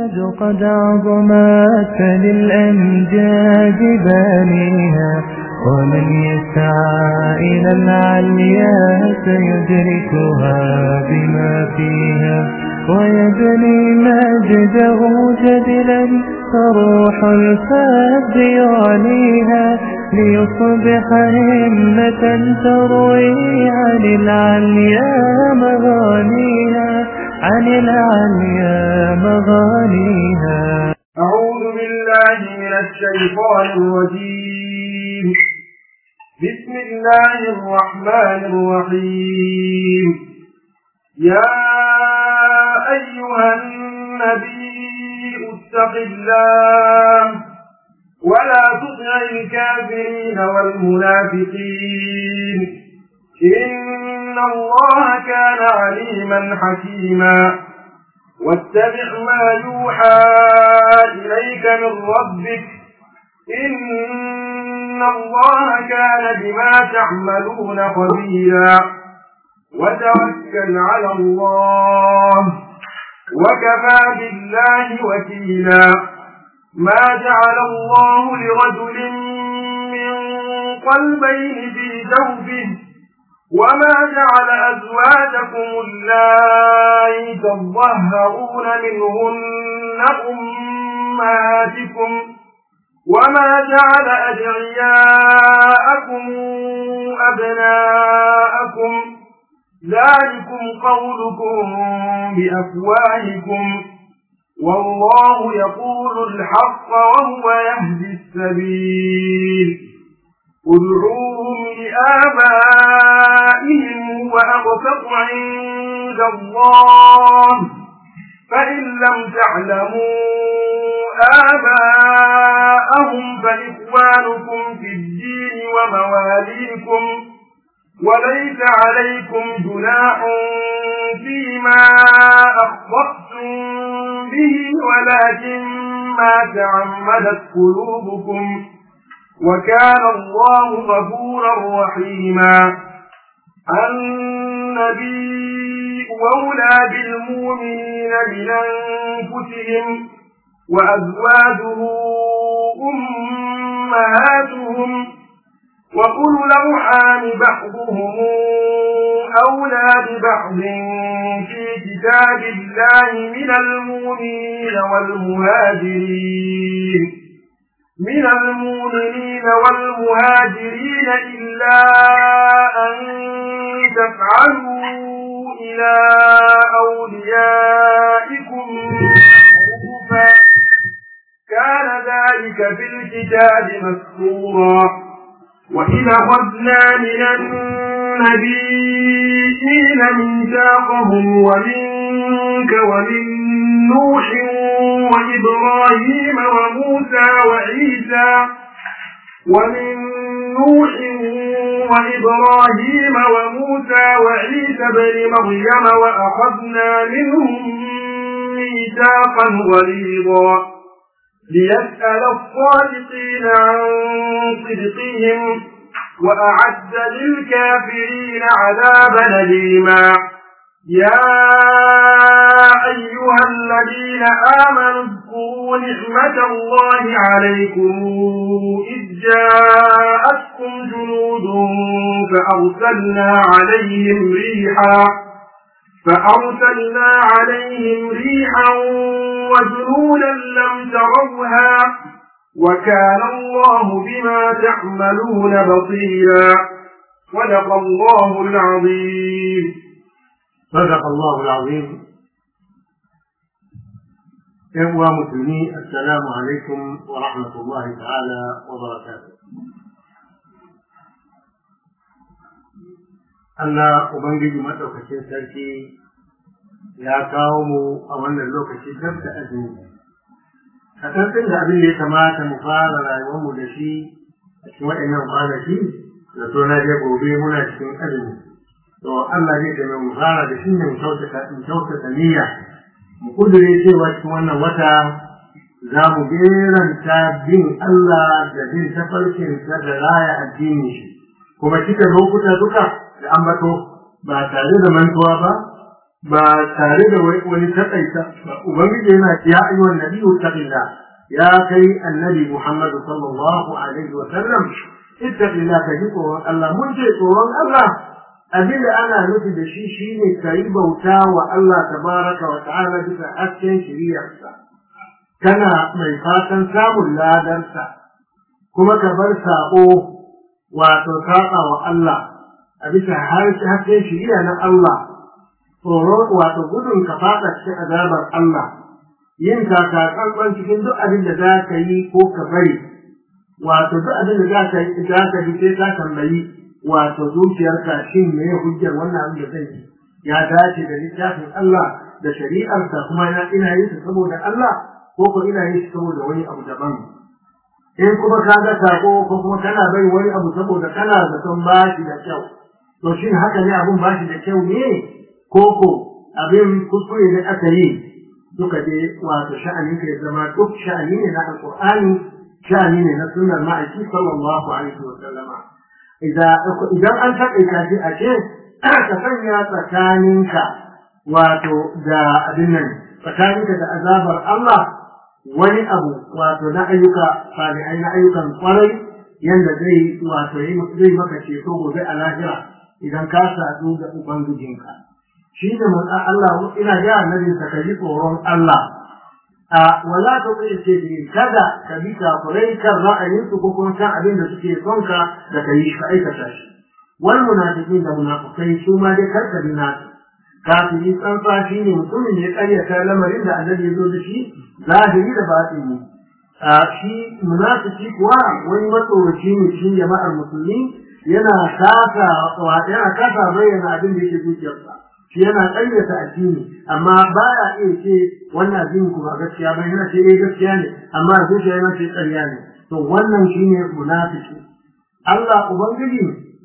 قد عظمت للأمجاد بانيها، ومن يسعى إلى العليا سيدركها بما فيها، ويبني مجده جدلا فروح الفاب يعليها، ليصبح همة تروي عن العليا مغانيها، عن العليا مغانيها. أعوذ بالله من الشيطان الرجيم. بسم الله الرحمن الرحيم. يا أيها النبي اتق الله ولا تطع الكافرين والمنافقين، إن الله كان عليما حكيما. واتبع ما يوحى إليك من ربك، إن الله كان بما تعملون خبيرا. وتوكل على الله وكفى بالله وكيلا. ما جعل الله لرجل من قلبين في جوفه، وما جعل أزواجكم اللائي تظاهرون منهن أمهاتكم، وما جعل أدعياءكم أبناءكم، ذلكم قولكم بأفواهكم، والله يقول الحق وهو يهدي السبيل. ادعوهم لآبائهم وأقسط عند الله، فإن لم تعلموا آباءهم فإخوانكم في الدين ومواليكم، وليس عليكم جناح فيما أخطأتم به ولكن ما تعمدت قلوبكم، وكان الله غفورا رحيما. النبي أولى بالمؤمنين من أنفسهم، وأزواجه أمهاتهم، وأولو الأرحام بعضهم أولى ببعض في كتاب الله من المؤمنين والمهاجرين إلا أن تفعلوا إلى أوليائكم معروفا، كان ذلك في الكتاب مسطورا. وإذ أخذنا من النبيين ميثاقهم ومنك ومن نوح وإبراهيم وموسى وعيسى بن مريم، وأخذنا منهم ميثاقا غليظا، ليسأل الصادقين عن صدقهم، وأعد للكافرين عذابا أليما. يا أيها الذين آمنوا اذكروا نعمة الله عليكم إذ جاءتكم جنود فأرسلنا عليهم ريحا وجنودا لم تروها، وكان الله بما تعملون بصيرا. صدق الله العظيم. صدق الله العظيم. أيها المسلمين، السلام عليكم ورحمة الله تعالى وبركاته. Allah Ubangiji maɗaukacin sarki ya kawo mu a wannan lokaci dab da azumi. A tantan da abin da ya kamata mu fara rayuwarmu da shi a cikin waɗannan kwanaki, da so na je gobe muna cikin azumi. To Allah zai da mu fara da shi ne mu kyautata niyya, mu kudure cewa cikin wannan wata za mu geranta bin Allah da bin tafarkinsa da raya addini shi, kuma cika lokuta duka da ambato ba tare da mantuwa ba, ba tare da wani takaita ubangiji yana ya ayyuhan nabiyyu taqillah ya kai annabi Muhammad sallallahu alaihi wa sallam ittaqillah ka ji tsoron Allah mun ce tsoron Allah abin da ana nufi da shi shine kai bauta wa Allah tabaraka wa ta'ala bisa hasken shiriyarsa kana mai fatan samun ladarsa kuma ka bar sako wato saba wa Allah a bisa hasken shiriya na Allah tsoro wato gudun ka fada cikin azabar Allah yin kakakan cikin duk abin da za ka yi ko ka bari wato duk abin da za ka yi sai ka tambayi wato zuciyarka shin me hujjar wannan abin da zai yi ya dace da littafin Allah da shari'arsa kuma ina yi ta saboda Allah ko ko ina yi saboda wani abu daban in kuma ka ga sako ko kuma kana bai wani abu saboda kana zaton bashi da kyau to shin haka ne abun bashi da kyau ne koko abin kuskure da aka yi duka dai wato sha'anin ka zama duk sha'ani ne na alqur'ani sha'ani ne na sunnar ma'aiki sallallahu alaihi wa sallama idan an taƙaita shi a ce ka sanya tsakaninka wato da abin nan tsakaninka da azabar Allah wani abu wato na ayyuka salihai na ayyukan kwarai yanda zai wato zai maka ceto gobe a lahira idan ka sadu da ubangijinka shi ne mun Allah ina ga annabi ka ji tsoron Allah wala ta ce kada ka bi kafirai kan ra'ayin su ko kuma kan abin da suke son ka da kai shi aikata shi wal munafiqin da munafikai su ma dai karka bi nasu kafiri tsantsa shi ne mutumin da ya karyata lamarin da annabi ya zo da shi zahiri da batini shi munafiki kuwa wani matsoraci ne cikin jama'ar musulmi yana kasa bayyana abin da yake zuciyarsa shi yana ƙaryata addini amma baya iya ce wannan addini kuma gaskiya ba yana ce gaskiya ne amma zuciya yana ce ƙarya ne to wannan shine munafiki Allah ubangiji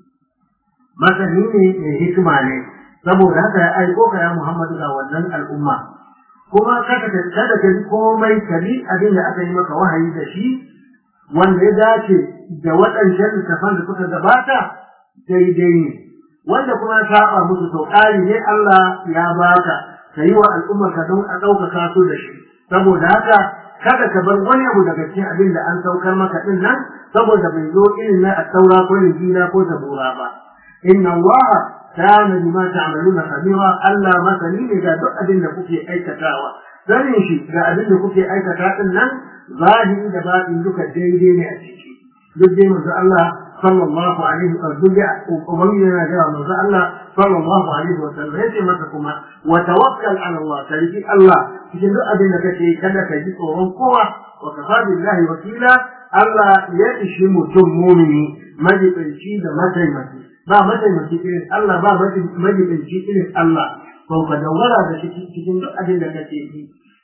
masani ne mai hikima ne saboda haka ya aiko ka ya Muhammadu ga wannan al'umma kuma kada ka ji komai kari abin da aka yi maka wahayi da shi wanda ya dace da waɗancan littafan da suka gabata daidai ne wanda kuma ya saba musu to ƙari ne Allah ya baka ka yi wa al'ummarka don a ɗaukaka su da shi saboda haka kada ka bar wani abu daga cikin abin da an saukar maka ɗin nan saboda bai zo irin na at-taura ko injila ko zabura ba inna Allah kana bima ta'maluna khabira Allah masani ne ga duk abin da kuke aikatawa sanin shi ga abin da kuke aikata ɗin nan zahiri da batin duka daidai ne a ciki duk dai manzo Allah sallallahu alaihi wa sallam ubangiji yana ga manzo Allah sallallahu alaihi wa sallam yace masa kuma wa tawakkal ala Allah tariki Allah cikin duk abin da kake kada ka ji tsoron kowa wa kafa billahi wakila Allah ya ishi mutum mu'mini majibinci da mataimaki ba mataimaki irin Allah ba majibinci irin Allah ko ka dogara da cikin duk abin da kake yi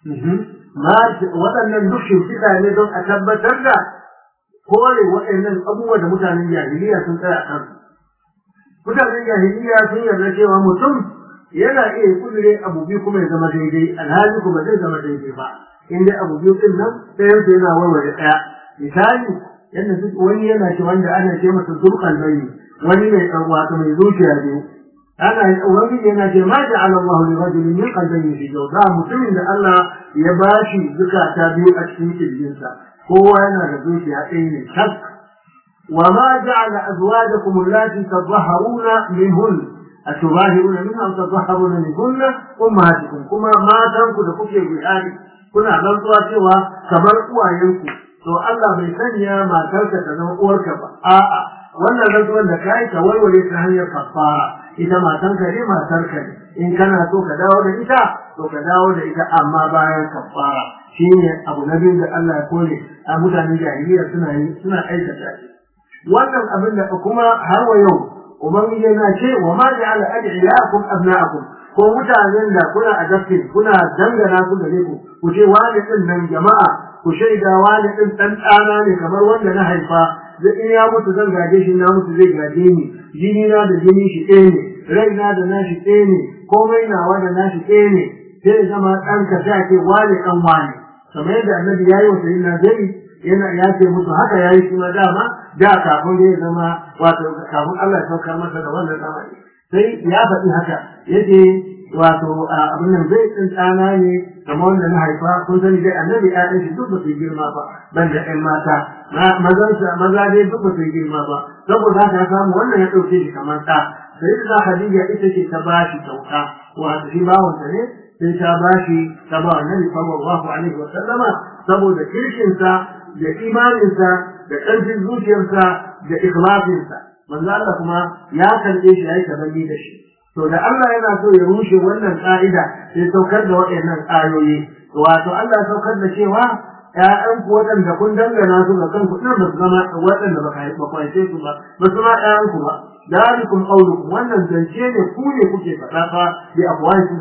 waɗannan duk shimfiɗa ne don a tabbatar da kore waɗannan abubuwa da mutanen jahiliya sun tsaya a kansu. Mutanen jahiliya sun yarda cewa mutum yana iya kudure abu biyu kuma ya zama daidai, alhali kuma zai zama daidai ba. In dai abu biyu ɗin nan ɗayan su yana warware ɗaya. Misali, yadda duk wani yana ce wanda ana ce masa zurkan bayi, wani mai wato mai zuciya biyu. Wani yana ce ma ja'ala Allahu li rajulin min qalbayni fi jawza mutumin da Allah ya bashi zukata biyu a cikin kirjinsa. kowa yana da zuciya ɗaya ne tak wa ma ja'ala azwajakum allati tadhahharuna minhun atubahiruna minha aw tadhahharuna minhunna ummahatukum kuma matanku da kuke guyani kuna rantsuwa cewa kamar uwayenku to Allah bai sanya matarka ta zama uwarka ba a'a wannan rantsuwar da kai ka warware ta hanyar kafara ita matanka ne matarka ne in kana so ka dawo da ita to ka dawo da ita amma bayan kafara shine abu na biyu da Allah ya kore a mutanen jahiliya suna aikata shi wannan abin da kuma har wa yau ubangiji yana ce wa ma ja'ala ad'iyakum abna'akum ko mutanen da kuna adafin kuna dangana su gare ku ce wani din nan jama'a ku shaida wani din dan ɗana ne kamar wanda na haifa da in ya mutu zan gaje shi na mutu zai gaje ni jini na da jini shi ɗaya ne raina da nashi ɗaya ne komai nawa da nashi ɗaya ne sai zama ɗanka ta ce wani ɗan wani kamar yadda annabi yayi wa sayyidina Zaid yana ya ce musu haka yayi shi ma dama da kafin ya zama wato kafin Allah ya saukar masa da wannan zamani sai ya faɗi haka yace wato abin nan zai tsana ne kamar wanda na haifa kun sani dai annabi ƴaƴan shi duk ba su girma ba ban da ƴan mata maza dai duk ba su girma ba saboda haka ya samu wannan ya ɗauke shi kamar ɗa sai da Khadija ita ce ta ba shi kyauta wato shi bawanta ne sai ta ba shi ta ba annabi sallallahu alaihi wa sallama saboda kirkinsa da imaninsa da ƙarfin zuciyarsa da ikhlasinsa manzo Allah kuma ya karɓe shi yayi tabanni da shi to da Allah yana so ya rushe wannan ka'ida sai saukar da waɗannan ayoyi wato Allah ya saukar da cewa ƴaƴan ku waɗanda kun dangana su ga kanku din ba su zama waɗanda ba kwaice su ba su ma ƴaƴan ku ba dalikum qawlukum wannan zance ne ku ne kuke faɗa fa bi afwahikum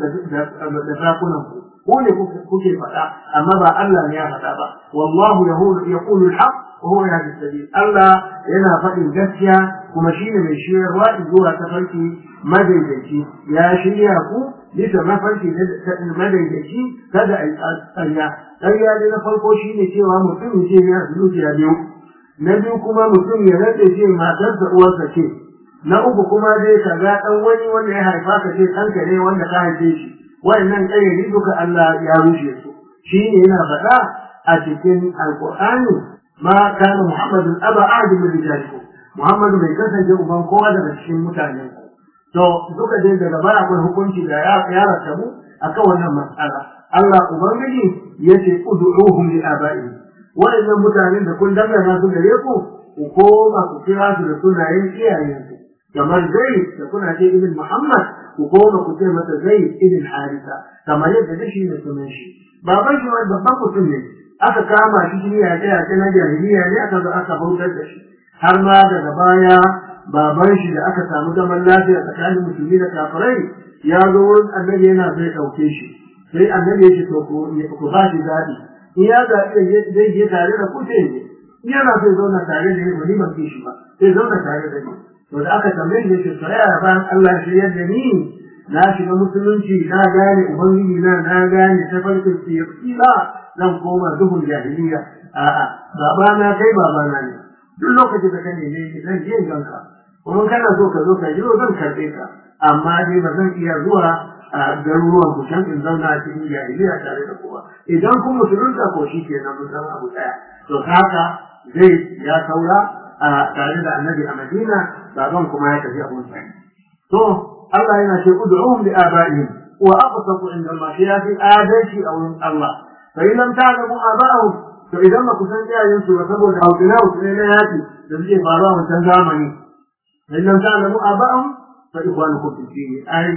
da zakunan ku ne kuke faɗa amma ba Allah ne ya faɗa ba wallahu yaqulu al-haq wa huwa yahdi as-sabil Allah yana faɗin gaskiya kuma shine mai shiryarwa zuwa tafarki madaidaici ya shirya ku bisa mafarki madaidaici kada a yi tsariya tsariya ne na farko shine cewa mutum ce ya zuciya biyu na biyu kuma mutum ya rade ce matarsa uwarsa ce na uku kuma dai ka ga dan wani wanda ya haifa ka ce ɗanka ne wanda ka haife shi wayannan ƙayyari duka Allah ya rushe su shine yana faɗa a cikin alqur'ani ma kana muhammadun aba ahad min rijalikum muhammadu bai kasance uban kowa daga cikin mutanen ku to duka dai daga baya akwai hukunci da ya rattabu akan wannan mas'ala Allah ubangiji yace ud'uhum li aba'ihim wayannan mutanen da kun dangana su gare ku ku koma ku kira su da sunayen iyayensu kamar Zaid da kuna ce ibn Muhammad ku koma ku ce masa Zaid ibn Haritha kamar yadda da shi ne sunan shi baban shi wani babban mutum ne aka kama shi ya ce na jahiliya ne aka zo aka bautar da shi har ma daga baya baban shi da aka samu zaman lafiya tsakanin musulmi da kafirai ya zo wurin annabi yana zai dauke shi sai annabi ya ce to ku ba shi zaɓi in ya zaɓi zai je tare da ku sai ne in yana so zauna tare da ni ba ni ban shi ba sai zauna tare da ni to da aka tambaye shi ce sai ya bayan Allah shi yadda ni na shiga musulunci na gane ubangiji na gane tafarkin sirra zan koma duhun jahiliya a'a babana kai babana ne duk lokacin da ka neme ni zan je ganka kuma kana so ka zo ka yi zan karɓe ka amma dai ba zan iya zuwa a garuruwan ku can in zauna a cikin jahiliya tare da kowa idan kun musulunta ko shi ke nan mun zama abu ɗaya to haka zai ya saura tare da annabi a Madina baban kuma ya tafi abun sa to Allah yana ce ud'uhum li aba'ihim wa aqsatu inda Allah ya fi adalci a wurin Allah fa in lam ta'lamu aba'ahum to idan ba ku san iyayen su ba saboda hautina ne na yaki da suke faruwa wancan zamani fa in lam ta'lamu aba'ahum fa ikhwanukum fi din ai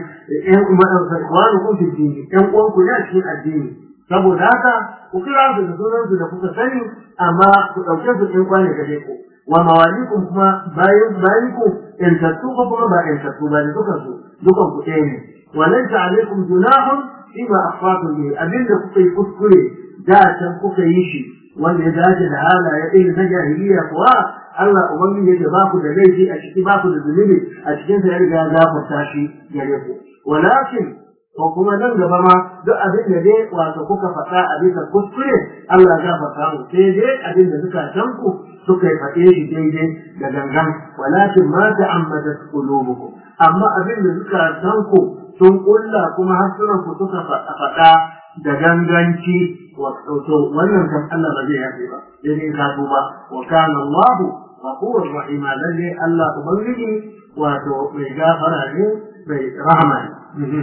fa ikhwanukum fi din ɗan uwanku ne a cikin addini saboda haka ku kira su da sunan su da kuka sani amma ku ɗauke su ɗin kwane gare ku wa mawalikum kuma bayan ku in tattu ko kuma ba in tattu ba ne dukan ku ɗaya ne wa laysa alaikum junahun fima akhfatum bi abinda kuka yi kuskure da can kuka yi shi wanda ya dace da halaye irin na jahiliya kuwa Allah ubangiji yake ba ku da laifi a ciki ba ku da zunubi a cikin sa ya riga ya gafarta shi gare ku walakin ko kuma nan gaba ma duk abin da dai wato kuka faɗa a bisa kuskure Allah ya gafarta mu sai dai abin da suka tanku suka yi faɗe shi daidai da gangan walakin ma ta'ammadat qulubukum amma abin da suka tanku sun kulla kuma hasuran ku suka faɗa da ganganci wato wannan kan Allah ba zai yafe ba sai dai ka tuba wa kana Allah ghafurur rahim lalle Allah ubangiji wato mai gafara ne mai rahama ne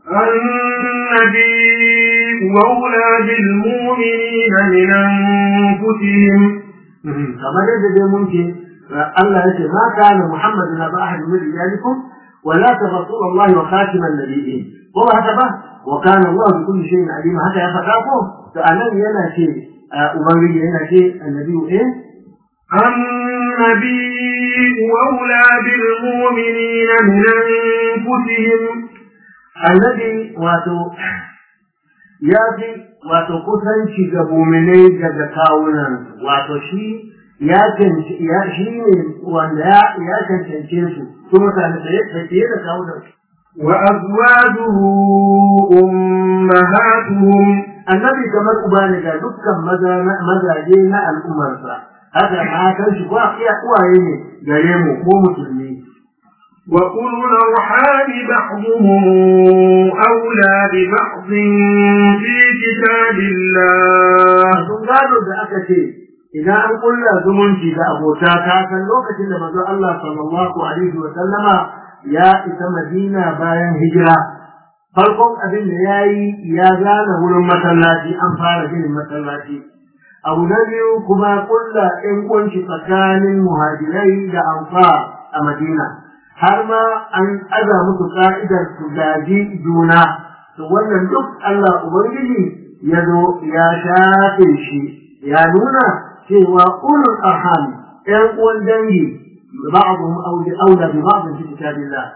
النبي مولى بالمؤمنين من أنفسهم كما يجب ممكن الله يقول ما كان محمد نبا أحد من رجالكم ولكن رسول الله وخاتم النبيين هو هكذا وكان الله بكل شيء عليم هذا يفتاكم فأنا ينا شيء أمري ينا شيء النبي إيه النبي أولى بالمؤمنين من أنفسهم annabi wato kusanci ga mu'minai daga kawunan wato shi shi ne wanda ya cancance su kuma mutane sai da kawunan wa azwajuhu ummahatuhum annabi kamar uba ne ga dukkan mazaje na al'ummarsa haka matan shi ko iya uwaye ne gare mu ko musulmi وأولو الأرحام بعضهم أولى ببعض في كتاب الله. gado da aka ce idan an kulla zumunci da abota ta kan lokacin da manzo Allah sallallahu alaihi wa sallama ya isa Madina bayan hijira, farkon abin da yayi ya gane wurin masallaci, an fara ginin masallaci. Abu na biyu kuma kulla ɗan kunci tsakanin muhajirai da ansar a Madina, har ma an aza musu ka'idar su gaji juna. To wannan duk Allah Ubangiji ya zo ya shafe shi, ya nuna cewa ulul arham ɗan uwan dangi ba'dhum awla bi ba'd fi kitabillah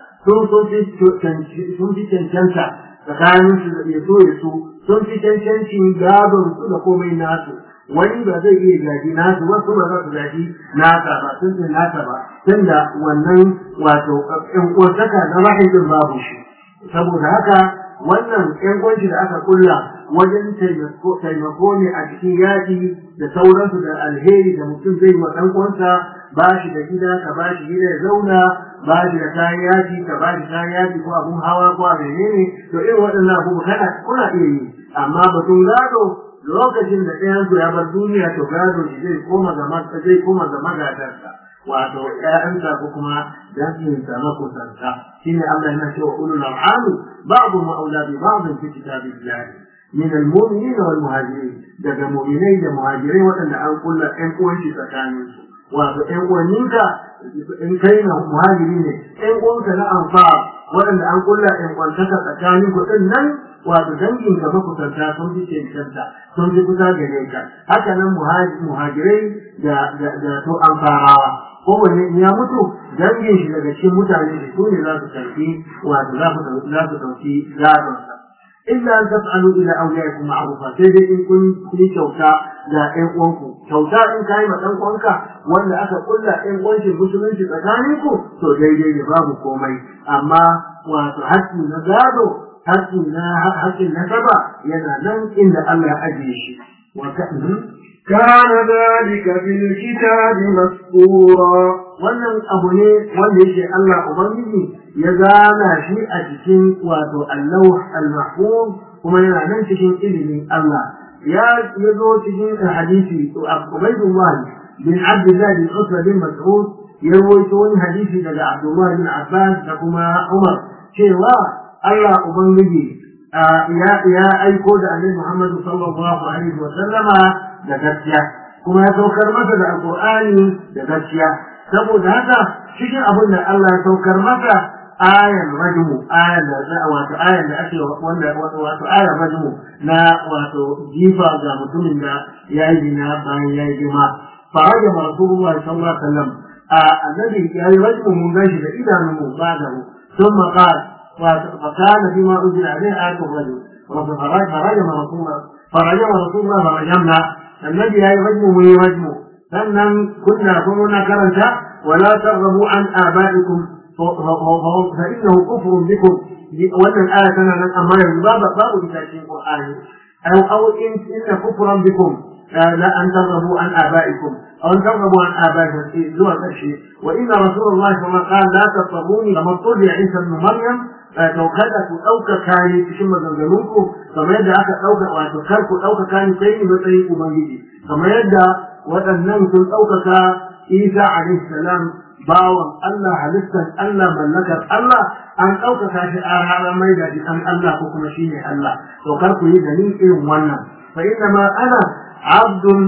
sun fi cancanta tsakanin su da yaso sun fi cancancin gadon su da komai nasu. Wani ba zai iya gaji nasu, wasu ba za su gaji nasa ba, sun ce nasa ba, tunda wannan wato ƴan uwantaka na mahaifin babu shi. Saboda haka wannan ƴan uwanci da aka kulla wajen taimako ne a cikin yaƙi da sauransu da alheri da mutum zai wa ɗan uwansa, ba shi da gida ka ba shi gida ya zauna, ba shi da kayan yaƙi ka ba shi kayan yaƙi ko abun hawa ko a menene, to irin waɗannan abubuwa kuna iya yi. Amma batun gado lokacin da ɗayansu ya bar duniya, to gado shi zai koma ga magadarsa, wato ƴaƴansa ko kuma danginsa makusanta. Shine Allah yana cewa ulul arham ba'dhum awla bi ba'd fi kitabillah min al-mu'minina wal muhajirin, daga mu'minai da muhajirai waɗanda an kulla ƴan uwanci tsakaninsu. Wato ƴan uwanninka in kai na muhajiri ne, ƴan uwanka na ansar waɗanda an kulla ƴan uwantaka tsakaninku ɗin nan, wato dangin ka makusanta sun fi cancanta, sun fi kusa gare ka. Haka nan muhajirai da to ansarawa, kowanne in ya mutu dangin shi daga cikin mutane da su ne za su karfi, wato za su ɗauki gadonsa. Illa an taf'alu ila awliyaikum ma'rufa, sai dai in kun yi kyauta ga ƴan uwanku. Kyauta in kai ma ɗan uwanka wanda aka kulla ƴan uwancin musulunci tsakaninku, to daidai ne, babu komai. Amma wato haƙƙi na gado, haƙƙin nasaba yana nan inda Allah ya ajiye shi. كان ذلك في الكتاب مسطورا. wannan abu ne wanda yake Allah Ubangiji ya zana shi a cikin wato Allah al-Mahfuz, kuma yana nan cikin ilimin Allah. Ya zo cikin hadisi Ubaydullah bin Abdullah bin Usman bin Mas'ud ya rawaito wani hadisi daga Abdullah bin Abbas da kuma Umar cewa Allah Ubangiji ya aiko da Annabi Muhammad sallallahu alaihi wa sallama da gaskiya, kuma ya saukar masa da Alqur'ani da gaskiya. Saboda haka cikin abin da Allah ya saukar masa ayan rajmu, ayan da ake wato ayan rajmu na wato jifa ga mutumin da ya yi zina bayan ya yi jima. Faraja Rasulullah sallallahu alaihi wa sallam annabi ya yi rajmu mun gashi da idanunmu ba da mu, ثم قال فكان فيما أنزل عليه آية الرجل فرجم رسول الله فرجمنا. النبي هاي رجمه وهي رجمه، sannan كنا كرنتا ولا ترغبوا عن آبائكم فإنه كفر بكم. وأن الآية كان أما يرضى باب بتأكيد القرآن أو إن كفرا بكم لا أن ترغبوا عن آبائكم أو أن ترغبوا عن آبائكم ذو الشيء. وإن رسول الله صلى الله عليه وسلم قال لا تضطروني لما اضطر عيسى ابن مريم لو kada ku ɗauka kayan cikin maganganunku kamar yadda aka ɗauka, wato kar ku ɗauka kayan sai matsayin ubangiji, kamar yadda waɗannan sun ɗaukaka Isa alaihi salam bawan Allah, halittar Allah, mallakar Allah, an ɗaukaka shi a ranar mai da shi an Allah ko kuma shi ne Allah. To kar ku yi gani irin wannan. Fa inna ma ana abdun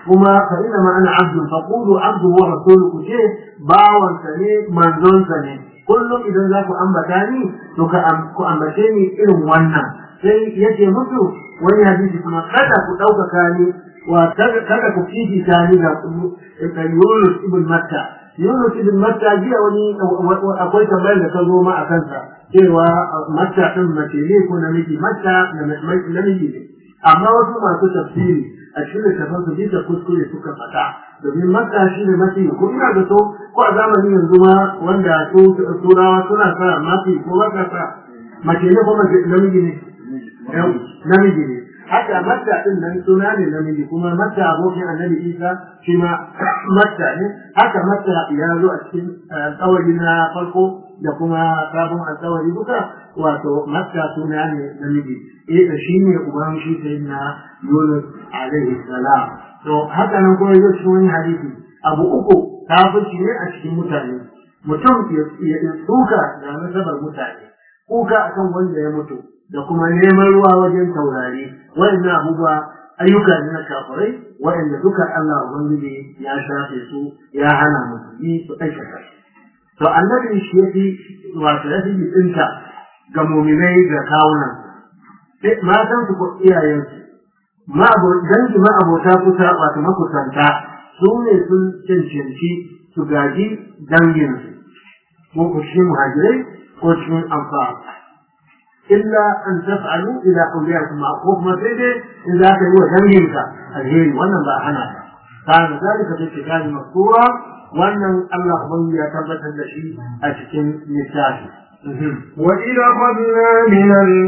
faqulu abdu wa rasulu, ku ce bawansa ne, manzonsa ne. Kullum idan za ku ambata ni to ku ambace ni irin wannan. Sai yace musu wani hadisi kuma, kada ku ɗaukaka ni wa kada ku fifita ni da Yunus ibn Matta. Yunus ibn Matta jiya wani akwai tambayar da ta zo ma a kansa cewa Matta ɗin mace ne ko namiji. Matta namiji ne, amma wasu masu tafsiri a cikin littafin su bisa kuskure suka faɗa, domin Matta shi ne mafi, ko ina da so ko a zamanin yanzu ma wanda turawa suna sa mafi ko wata sa mace ne ko namiji ne? Namiji ne. Haka Matta din nan suna ne namiji, kuma Matta abokin Annabi Isa shi ma Matta ne. Haka Matta ya zo a cikin tsawari na farko da kuma sabon alƙawari duka wato Makka suna ne namiji shi ne uban shi sayyidina Yunus alaihi salam. To haka nan kuma yau cikin wani hadisi abu uku kafirci ne a cikin mutane. Mutum ya tsuka da nasabar mutane, kuka akan wanda ya mutu, da kuma neman ruwa wajen taurari. Waɗannan abubuwa ayyuka ne na kafirai waɗanda duka Allah Ubangiji ya shafe su ya hana musulmi su aikata. To annabi shi yafi wato yafi tsinta ga mu'minai da kawunan matan su ko iyayensu dangi ma'abota kusa wato makusanta su ne sun cancanci su gaji danginsu ko ku cikin muhajirai ko cikin ansar illa an taf'alu ila awliyakum ma'ruf ma sai dai in za ka yi wa danginka alheri wannan ba hana ba kana zalika fi kitabi masura wannan Allah ubangi ya tabbatar da shi a cikin littafi. وإذا أخذنا من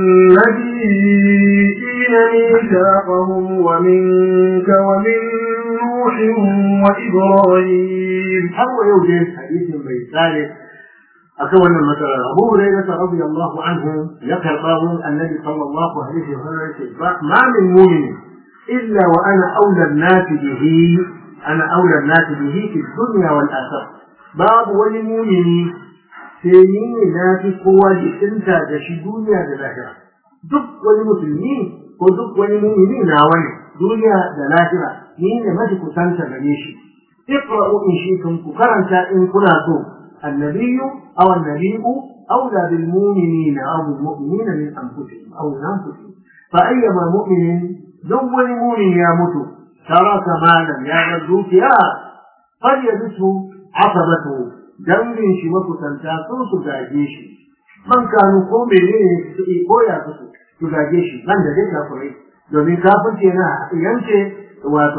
النبيين ميثاقهم ومنك ومن نوح وإبراهيم. هو يوجد حديث بيسالك أكون مثلا أبو هريرة رضي الله عنه يقرأ النبي صلى الله عليه وسلم ما من مؤمن إلا وأنا أولى الناس به في الدنيا والآخرة. باب ولمؤمن سيني نافي قوة لإنتا دشي دنيا دلاهرة دك ولمسلمين ودك ولمؤمنين ناوي دنيا دلاهرة مين مجك سانتا بنيشي. اقرأوا إن شئتم كرنتا إن كنتم النبي أولى بالمؤمنين أو بالمؤمنين من أنفسهم أو من أنفسهم. فأيما مؤمن دول مؤمن يموت ترك مالا يغدوك فليبسه عصبته dangin shi makusanta sun su gaje shi man kanu ko menene su koya su gaje shi nan da dai kafirai domin kafirci yana yanke wato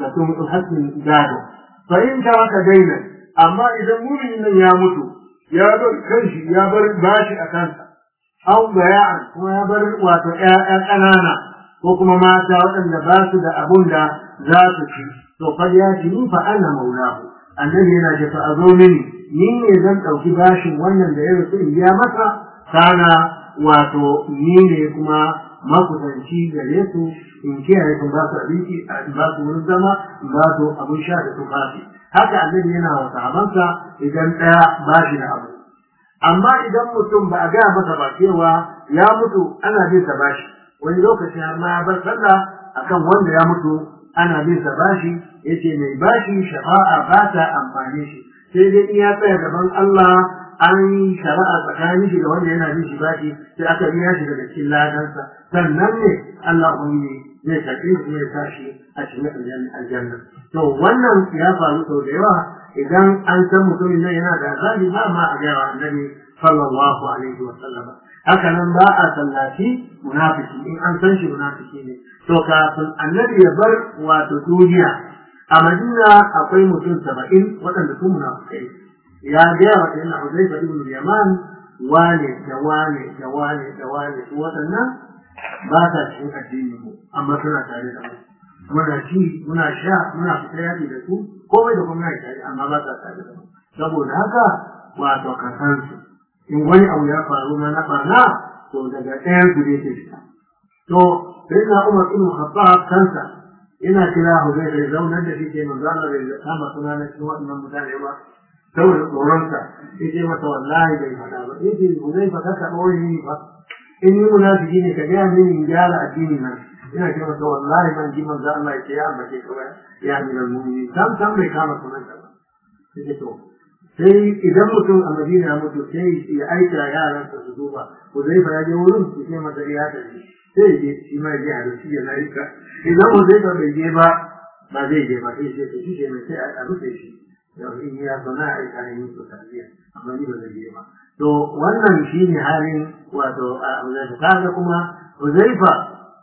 hakkin gado fa in taraka daina amma idan mu'minin nan ya mutu ya bar kanshi ya bar bashi a kansa aw baya'an kuma ya bar wato ƴaƴa ƙanana ko kuma mata waɗanda ba su da abun da za su ci to fa ya ji fa ana maulahu annabi yana ce fa azo mini ni ne zan ɗauki bashin wannan da ya rasu in biya masa kana wato ni ne kuma makusanci gare su in kiyaye kun ba su abinci in ba su wurin zama in ba su abin sha da tufafi haka annabi yana wa sahabansa idan ɗaya bashi da abu amma idan mutum ba a gaya masa ba cewa ya mutu ana bin sa bashi wani lokaci har ma ya bar sallah akan wanda ya mutu ana bin sa bashi yace mai bashi shafa'a ba ta amfane shi sai dai in ya tsaya gaban Allah an yi shari'a tsakanin shi da wanda yana bin shi bashi sai aka biya shi daga cikin ladansa sannan ne Allah ubangiji zai karɓi shi ya tashi a cikin aljanna to wannan ya faru sau da yawa idan an san mutumin nan yana da azabi ba ma a gaya wa annabi sallallahu alaihi wa sallam haka nan ba a sallaci munafiki in an san shi munafiki ne to kafin annabi ya bar wato duniya a Madina akwai mutum 70 waɗanda su munafikai ya gaya wa sayyidina Huzaifa ibn Yaman wane da wane da wane da wane su waɗannan ba ta cikin addini mu amma suna tare da mu muna ci muna sha muna fita yaƙi da su komai da komai tare amma ba ta tare da mu saboda haka wato ka san su in wani abu ya faru na barna to daga ɗayan su ne ke fita to sayyidina Umar ibn Khattab kansa ina kira Huzaifa ya zaunar da shi ke manzo Allah bai kama suna na cikin waɗannan mutane ba saboda tsoronsa yace masa wallahi bai faɗa ba yace Huzaifa ka ɓoye ni ba in yi munafiki ne ka gaya mini in gyara addini na ina ce masa wallahi ban ji manzo Allah yace ya ambace ka ba ya amiral mu'minin sam bai kama sunan ka ba yace to sai idan mutum a Madina ya mutu sai ya aika yaran su duba Huzaifa ya je wurin su ce masa ya tafi sai je shi ma ya da shi ya aika idan Huzaifa bai je ba zai je ba sai shi ke mai sai a rufe shi in ya zana a aikanin musu tarbiyya amma ni ba zai je ba to wannan shine halin wato Huzaifa kaga kuma Huzaifa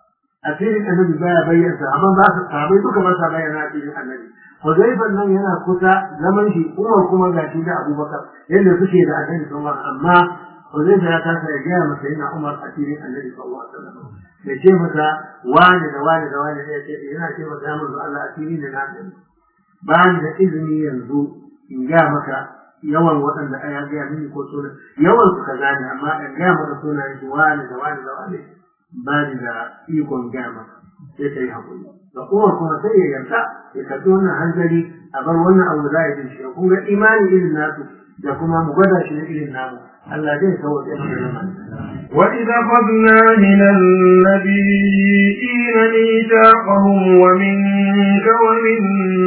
a cikin annabi baya bayyana amma ba su sahabbai duka ba sa bayyana a cikin annabi Huzaifa nan yana kusa zaman shi kuma gashi da Abubakar yadda suke da annabi sallallahu alaihi wasallam amma Huzaifa ya kasa ya gaya masa yana Umar a cikin annabi sallallahu alaihi wasallam da ce masa wani da wani da wani ne ce yana ce masa ya manzo Allah a cikin da na ba ni da izini yanzu in ga maka yawan waɗanda aya gaya mini ko sunan yawan su kaza ne amma in gaya maka sunayen su wani da wani da wani ba ni da ikon gaya maka sai ka yi haƙuri da uwar kuma sai ya yarda ya karɓi wannan hanzari a bar wannan abu za a yi shi kun ga imani irin nasu da kuma mu gwada shi na irin namu Allah zai sauke shi da nan وإذا أخذنا من النبيين ميثاقهم ومنك ومن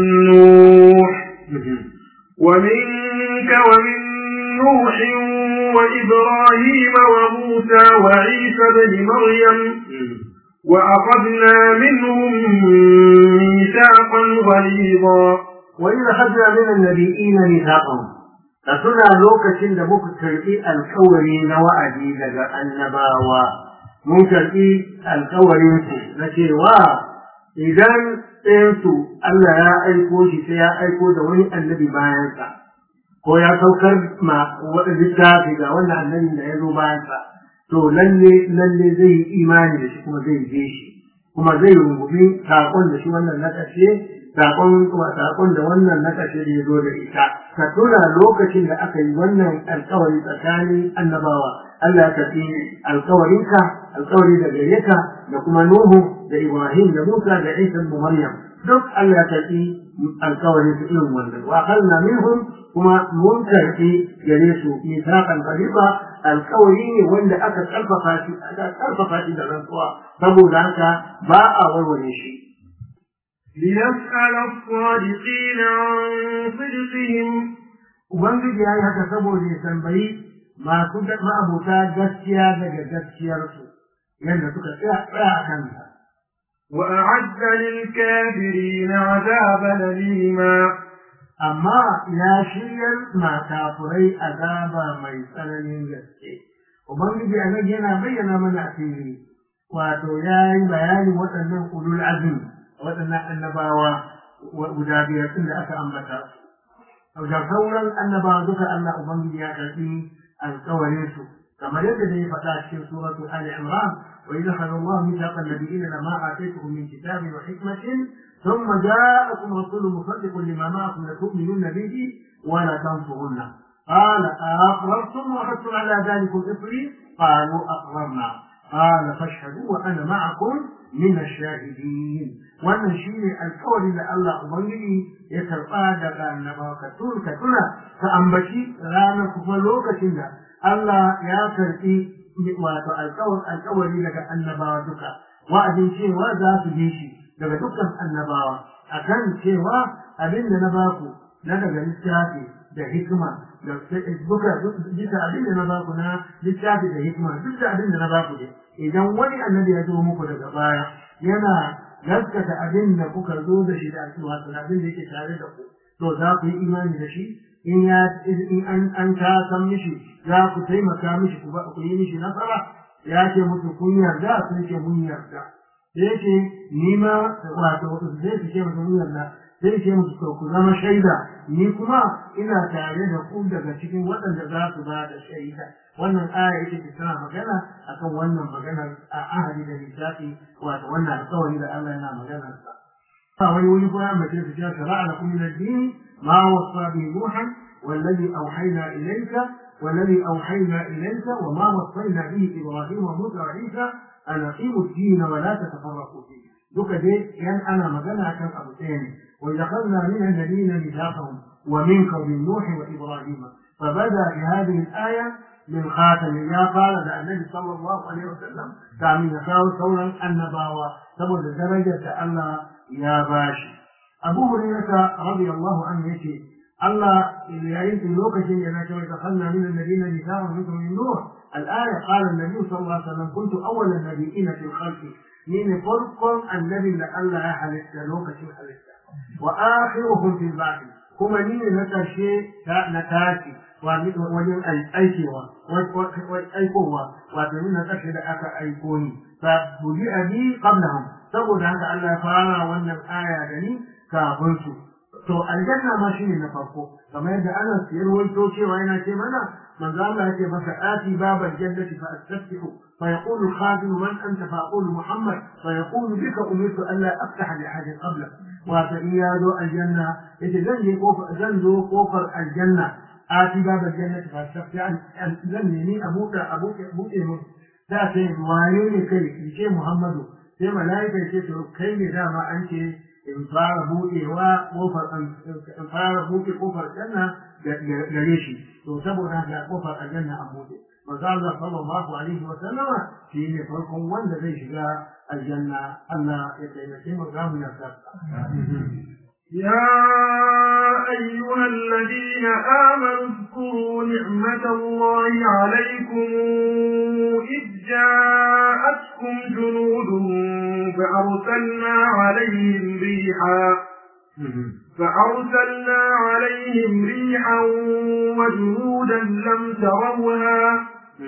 نوح وإبراهيم وموسى وعيسى بن مريم وأخذنا منهم ميثاقا غليظا وإذا أخذنا من النبيين ميثاقهم فسنا لوكشن da muka karbi alƙawari na wa'adi daga annabawa mun karbi alƙawarin su na cewa idan ɗayansu Allah ya aiko shi sai ya aiko da wani annabi bayansa ko ya saukar ma wani littafi ga wannan annabin da ya zo bayansa to lalle zai yi imani da shi kuma zai je shi kuma zai rungumi saƙon da shi wannan na ƙarshe saƙon da wannan na ƙarshe da ya zo da ita ka tuna lokacin da aka yi wannan alƙawari tsakanin annabawa Allah ya karɓi alƙawari da gare ka da kuma Nuhu da Ibrahim da Musa da Isa da Maryam duk Allah ya karɓi alƙawari su irin wannan wa akhadna minhum kuma mun karɓi gare su mithaqan ghaliza alƙawari ne wanda aka ƙarfafa shi da rantsuwa saboda haka ba a warware shi ليسأل الصادقين عن صدقهم ubangiji ya yi haka saboda ya tambayi masu ma'abuta gaskiya daga gaskiyarsu yadda suka tsaya a kanta وأعد للكافرين عذابا أليما amma ya shiryar ma kafurai azaba mai tsananin gaske ubangiji a nan yana bayyana mana asiri wato ya yi bayanin waɗannan ulul azmi waɗannan annabawa guda biyar ɗin da aka ambata da sauran annabawa duka Allah ubangiji ya karɓi alƙawarin su kamar yadda da ya faɗa cikin suratu Ali Imran wa idza khana Allah mithaqa an-nabiyina lama ataytukum min kitabin wa hikmatin thumma ja'akum rasulun musaddiqun lima ma'akum latu'minunna bihi wa la tansurunna qala aqrartum wa akhadtum ala dhalikum ithri qalu aqrarna qala fashhadu wa ana ma'akum min ash-shahidin wannan shine alƙawarin da Allah ubangiji ya karɓa daga annabawa ka tuna ka ambaci ranar kuma lokacin da Allah ya karɓi wato alƙawari daga annabawa duka wa'adin cewa za su bi shi daga dukkan annabawa akan cewa abin da na baku na daga littafi da hikima da duka bisa abin da na baku na littafi da hikima duk da abin da na baku dai idan wani annabi ya zo muku daga baya yana gaskata abin da kuka zo da shi da wato abin da yake tare da ku to za ku yi imani da shi in an ta san mishi za ku taimaka mishi ku yi mishi nasara ya ce musu kun yarda sun ce mun yarda da yake ni ma wato zai su ce musu mun yarda sai ce musu to ku zama shaida ni kuma ina tare da ku daga cikin waɗanda za su ba da shaida wannan aya ita ce tana magana akan wannan maganar a ahadi da lissafi wato wannan alƙawari da Allah yana maganar sa wani wuri kuma mace su ce shara'a lakum min ad-din ma wasa bi nuhan والذي أوحينا إليك وما وصينا به إبراهيم وموسى وعيسى أن أقيموا الدين ولا تتفرقوا فيه duka dai yan ana magana kan abu ɗaya ne wa idkhulna min alladhina mithaqahum wa minka wa min nuh wa ibrahim fa bada bi hadhihi al-aya min khatam ya qala da annabi sallallahu alaihi wasallam kamin ya kawo sauran annabawa saboda darajar da Allah ya bashi Abu Hurairah radiyallahu anhu yace Allah yayin lokacin da na ce wa idkhulna min alladhina mithaqahum wa minka wa min nuh al-aya qala an-nabi sallallahu alaihi wasallam kuntu awwala an-nabiyyin fi al-khalqi ni ne farkon annabin da Allah ya halitta lokacin halitta wa akhiruhum fil ba'th kuma ni ne na karshe na tashi wajen aikowa wato ni na karshe da aka aiko ni fa budi abi qablahum saboda haka Allah ya fara wannan aya da ni kafin su to aljanna ma shine na farko kamar yadda Anas ya rawaito cewa yana ce mana manzo Allah ya ce maka ati babal jannati fa astaftihu فيقول الخادم من أنت فأقول محمد فيقول بك أمرت ألا أفتح لأحد قبلك وفإياد الجنة يتزني زنزو كفر الجنة ati baba jannati fasafti an zan nemi abuke mu da sai waye ne kai ce Muhammadu sai malaika ce to kai ne dama an ce in fara buɗewa kofar janna gare shi to saboda haka kofar aljanna an buɗe manzo Allah sallallahu alaihi wa sallama shi ne farkon wanda zai shiga aljanna Allah ya taimake mu za mu yarda يا أيها الذين آمنوا اذكروا نعمة الله عليكم إذ جاءتكم جنود فأرسلنا عليهم ريحا وجنودا لم تروها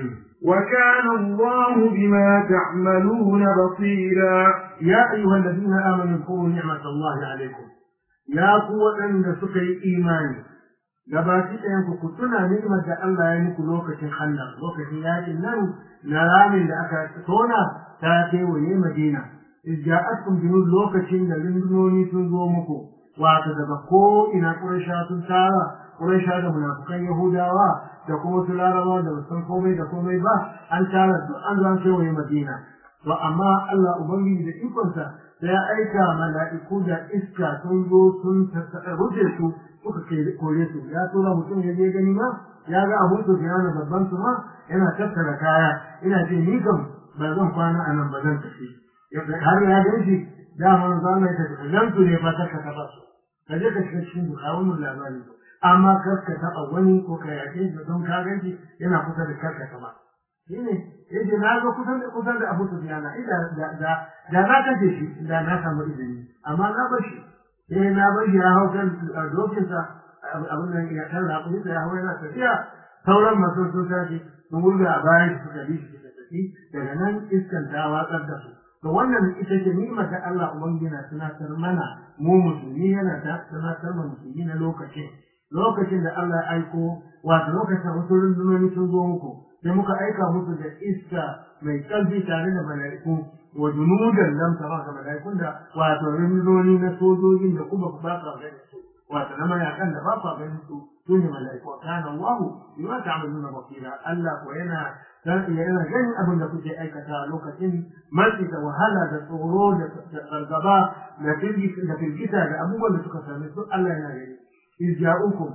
وكان الله بما تعملون بصيرا يا أيها الذين آمنوا اذكروا نعمة الله عليكم يا قوة أن سكي إيماني gabaki ɗayan ku tuna ni'imar da Allah ya muku lokacin Khandaq lokacin yakin nan na ramin da aka tona ta kewaye Madina ija'atkum junud lokacin da rundunoni sun zo muku wato daga ko ina Quraysha sun tara Quraysha da munafikan Yahudawa da kuma su Larabawa da san komai da komai ba an tara duk an zo kewaye Madina to amma Allah ubangiji da ikonsa sai ya aika mala'iku da iska sun zo sun rufe su suka kore su ya tura mutum ya je gani ma ya ga Abu Sufyan babban su ma yana tattara kaya ina ce ni kam ba zan kwana a nan ba zan tafi har ya ganshi dama zan mai tafi zan su ne fa ta ka taba su ka je ka shiga cikin bukawun labari amma kar ka taba wani ko ka yake da don ka ganshi yana kusa da karka kama shine yaje na ga kusan da Abu Sufyan da na kace shi da na samu izini amma na bashi sai na bashi ya hau kan dokinsa abin nan ya kan raƙumi ya hau yana tafiya sauran masu sun tashi sun wurga a bayan su suka bi shi suka tafi daga nan iskan ta watsar da su to wannan ita ce ni'imar da Allah ubangiji na tunatar mana mu musulmi yana tunatar mana musulmi na lokacin da Allah ya aiko wato lokacin wasu rundunoni sun zo muku sai muka aika musu da iska mai ƙarfi tare da mala'iku wa junudan lam tara da mala'ikun da wato rundunoni na sojojin da kuma ba ka gani su wato na mayakan da ba ka gani su su ne mala'iku kana Allah bima ta'maluna basira Allah ko yana ganin abin da kuke aikata a lokacin matsi da wahala da tsoro da fargaba da firgita da abubuwan da suka same su Allah yana gani إذ جاءوكم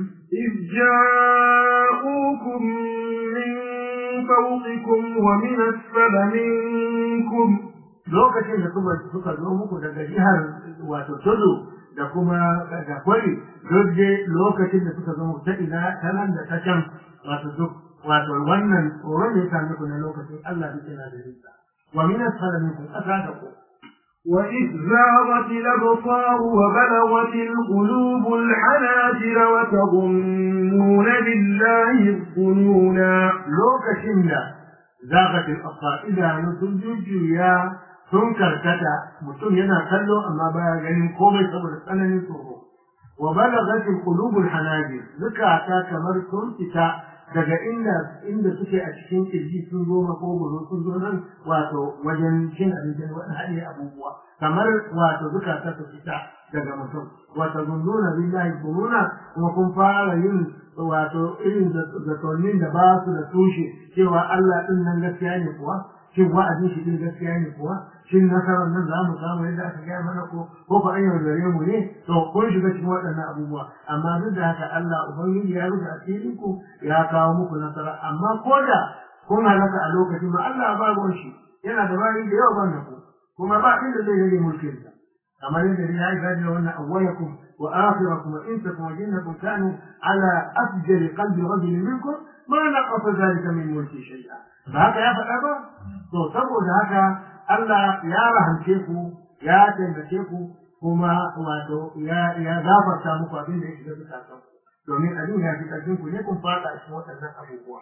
من فوقكم ومن أسفل منكم lokacin da suka zo muku daga jihar wato tudu da kuma da kwari duk dai lokacin da suka zo muku ta ina ta nan da ta can wato wannan tsoron da ya sami ku na lokacin Allah duk yana da rinsa wa min asfala minkum da ku وإذ زاغت الأبصار وبلغت القلوب الحناجر وتظنون بالله الظنونا lokacin da زاغت الأبصار إذا نتجج يا karkata mutum yana kallo amma baya ganin komai saboda tsananin tsoro wa balaghat alqulub alhanajir zakata kamar sun fita daga inda suke a cikin kirji sun zo makogoro sun zo nan wato wajen cin abinci wani haɗe abubuwa kamar wato zakata su fita daga mutum wato zununa billahi zununa kuma kun fara yin wato irin zatonnin da ba su da tushe cewa Allah din nan gaskiya ne kuwa shin wa'azin shi din gaskiya ne kuwa shin nasarar nan za mu samu yadda aka gaya mana ko an yaudare mu ne to kun shiga cikin waɗannan abubuwa amma duk da haka Allah ubangiji ya rufe asirin ku ya kawo muku nasara amma ko da kun halaka a lokacin ma Allah ba ruwan shi yana da bayi da yawa ban da ku kuma ba inda zai rage mulkin sa kamar yadda ya yi gadi da wannan awwalakum wa akhirakum wa insakum wa jinnakum kanu ala afjari qalbi rajulin minkum ma naqasa zalika min mulki shay'a ba haka ya faɗa ba to saboda haka Allah ya rahance ku ya taimake ku kuma wato ya gafarta muku abin da ya shiga zukatan domin abin ya fi ƙarfin ku ne kun fada cikin waɗannan abubuwa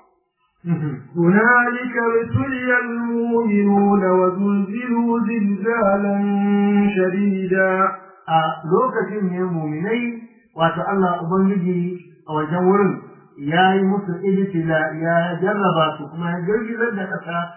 هنالك ابتلي المؤمنون وزلزلوا زلزالا شديدا lokacin ne mu'minai wato Allah ubangiji a wajen wurin ya yi musu ibtila ya jarraba su kuma ya girgizar da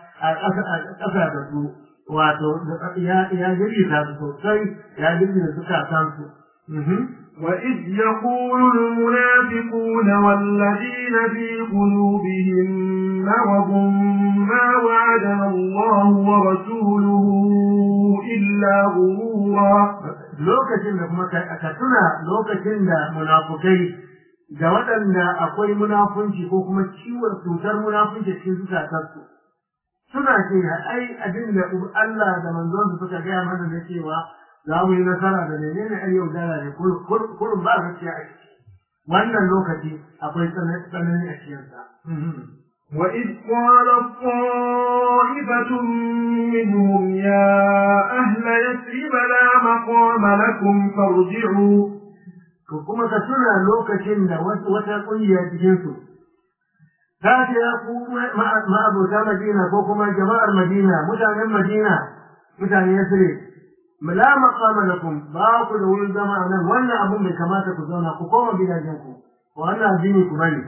ƙasa da su wato ya girgiza su sosai ya girgiza zukatansu وإذ يقول المنافقون والذين في قلوبهم مرض ما وعدنا الله ورسوله إلا غرورا. lokacin da kuma ka tuna lokacin da munafukai da waɗanda akwai munafunci ko kuma ciwon cutar munafunci cikin zukatarsu suna ce ai abin da Allah da manzon su suka gaya mana da cewa za mu yi nasara da menene ai yau dala ne kurun ba gaskiya a ciki wannan lokaci akwai tsanani a cikinsa. وإذ قالت طائفة منهم يا أهل يثرب لا مقام لكم فارجعوا. kuma ka tuna lokacin da wata ƙungiya cikinsu ta ce ya ku ma'abota Madina ko kuma jama'ar Madina mutanen Madina mutane Yasrib la maqama lakum ba ku da wurin zama a nan wannan abun bai kamata ku zauna ku koma gidajenku wannan addini ku bari.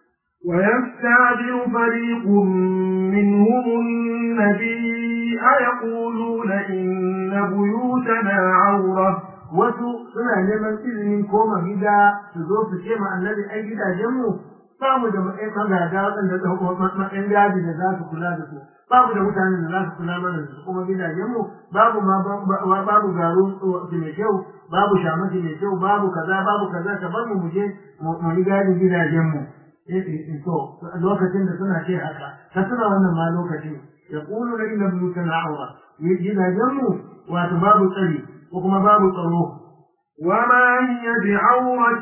ويستعجل فريق منهم النبي أيقولون إن بيوتنا عورة. wasu suna neman izinin koma gida su zo su ce ma annabi ai gidajenmu ba mu da magada waɗanda matsayin gadi da za su kula da su babu da mutanen da za su kula mana da su kuma gidajenmu babu garu mai kyau babu shamaki mai kyau babu kaza ka bar mu je mu yi gadi gidajenmu. to lokacin da suna ce haka ka tuna wannan ma lokacin ya kulu na inda buyutan aura gidajenmu wato babu tsari ko kuma babu tsaro. وما هي بعورة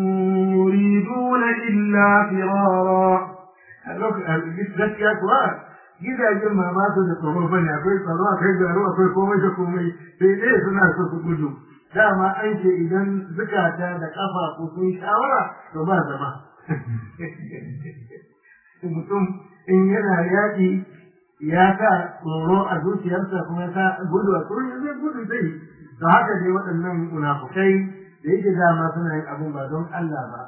يريدون إلا فرارا. gaskiya kuwa gidajen ma ba su da tsaro bane akwai tsaro akwai garo akwai komai da komai sai dai suna so su gudu dama an ce idan zukata da kafa ko sun shawara to ba zama. mutum in yana yaƙi ya sa tsoro a zuciyarsa kuma ya sa gudu a tsoro zai gudu zai to haka dai waɗannan munafukai da yake dama suna yin abun ba don Allah ba.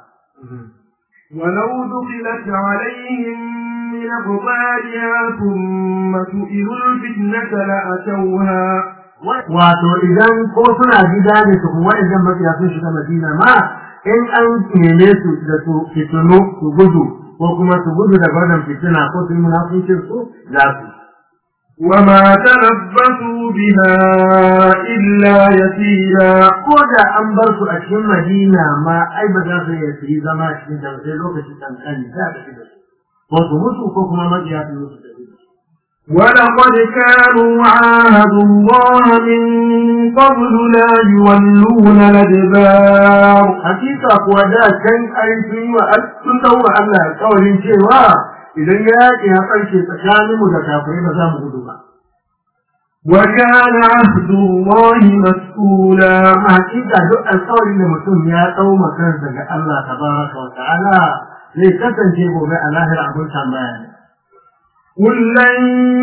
ولو دخلت عليهم من أقطارها ثم سئلوا الفتنة لأتوها. wato idan ko suna gida ne su kuma idan mafiya sun shiga Madina ma in an neme su da su fitino su gudu ko kuma su gudu daga wannan fitina ko su yi munafincin su za su. وما تلبثوا بها إلا يسيرا. ko da an bar su a cikin Madina ma ai ba za su yi zama cikin da sai lokacin kankani za ka da su ko su mutu ko kuma mabiya su mutu da su. ولقد كانوا عاهدوا الله من قبل لا يولون الأدبار. hakika kuwa da kan aiki wa sun daura Allah alƙawarin cewa idan yaƙi ya ƙarshe tsakaninmu da kafirai ba za mu gudu ba. وكان عهد الله مسؤولا. hakika duk alƙawarin da mutum ya ɗauma kansa ga Allah tabaraka wa ta'ala zai kasance gobe a lahira abin tambaya ne. قل لن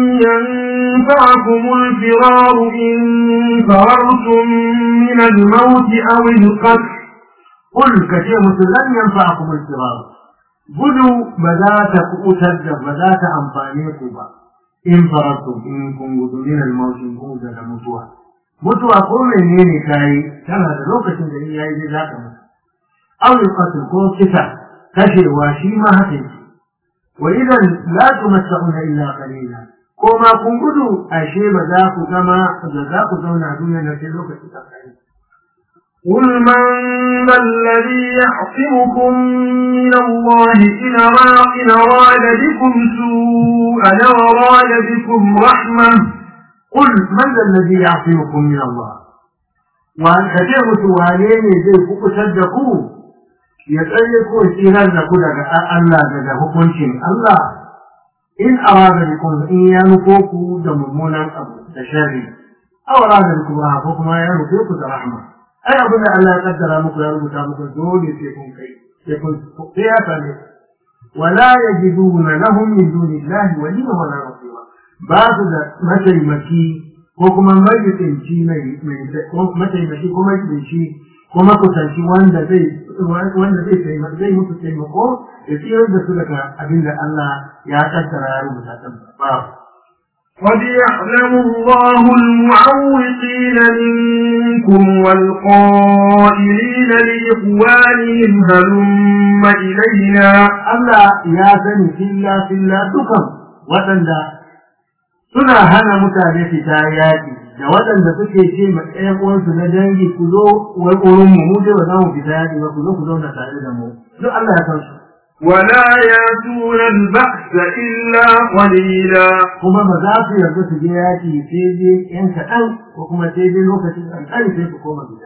ينفعكم الفرار إن فررتم من الموت أو القتل. قل كثير لن ينفعكم الفرار gudu ba za ta kuɓutar da ba za ta amfane ku ba in farartum in kun gudu min al-mawtin kun da mutuwa ko menene kai tana da lokacin da in yayi za ka mutu aw al-qatl ko kisa kashewa shi ma haka yake wa idan la tumatta'una illa qalila ko ma kun gudu ashe ba za ku zauna duniya na sai lokacin da kai. قل من ذا الذي يعصمكم من الله إن أراد بكم سوءا أو أراد بكم رحمة. قل من ذا الذي يعصمكم من الله وأن كتبت وعليه زي فقصدقوا يتأيكوا استهزكوا لك الله لك حكمشن الله إن أراد بكم إن ينفوكوا دممونا أبو تشاري أو أراد بكم رحمة ما ينفوكوا رحمة ai abin da Allah ya kaddara muku ya rubuta muku dole sai kun kai sai kun tsaya ne wala yajiduna lahum min dunillahi waliyyan wala nasira ba su da mataimaki ko kuma majidinci mataimaki ko majidinci ko makusanci wanda zai musu taimako ya tsirar da su daga abin da Allah ya kaddara ya rubuta ta ba. قد يعلم الله المعوقين منكم والقائلين لإخوانهم هلم إلينا. Allah ya sani filla dukan waɗanda suna hana mutane fita yaƙi da waɗanda suke ce ma ɗayan uwansu na dangi ku zo wurin mu dai ba za mu fita yaƙi ba ku zo ku zauna tare da mu duk Allah ya san su. ولا يأتون البأس إلا قليلا. kuma ba za su yarda su je yaƙi sai dai ‘yan kaɗan ko kuma sai dai lokacin ƙanƙani sai su koma gida.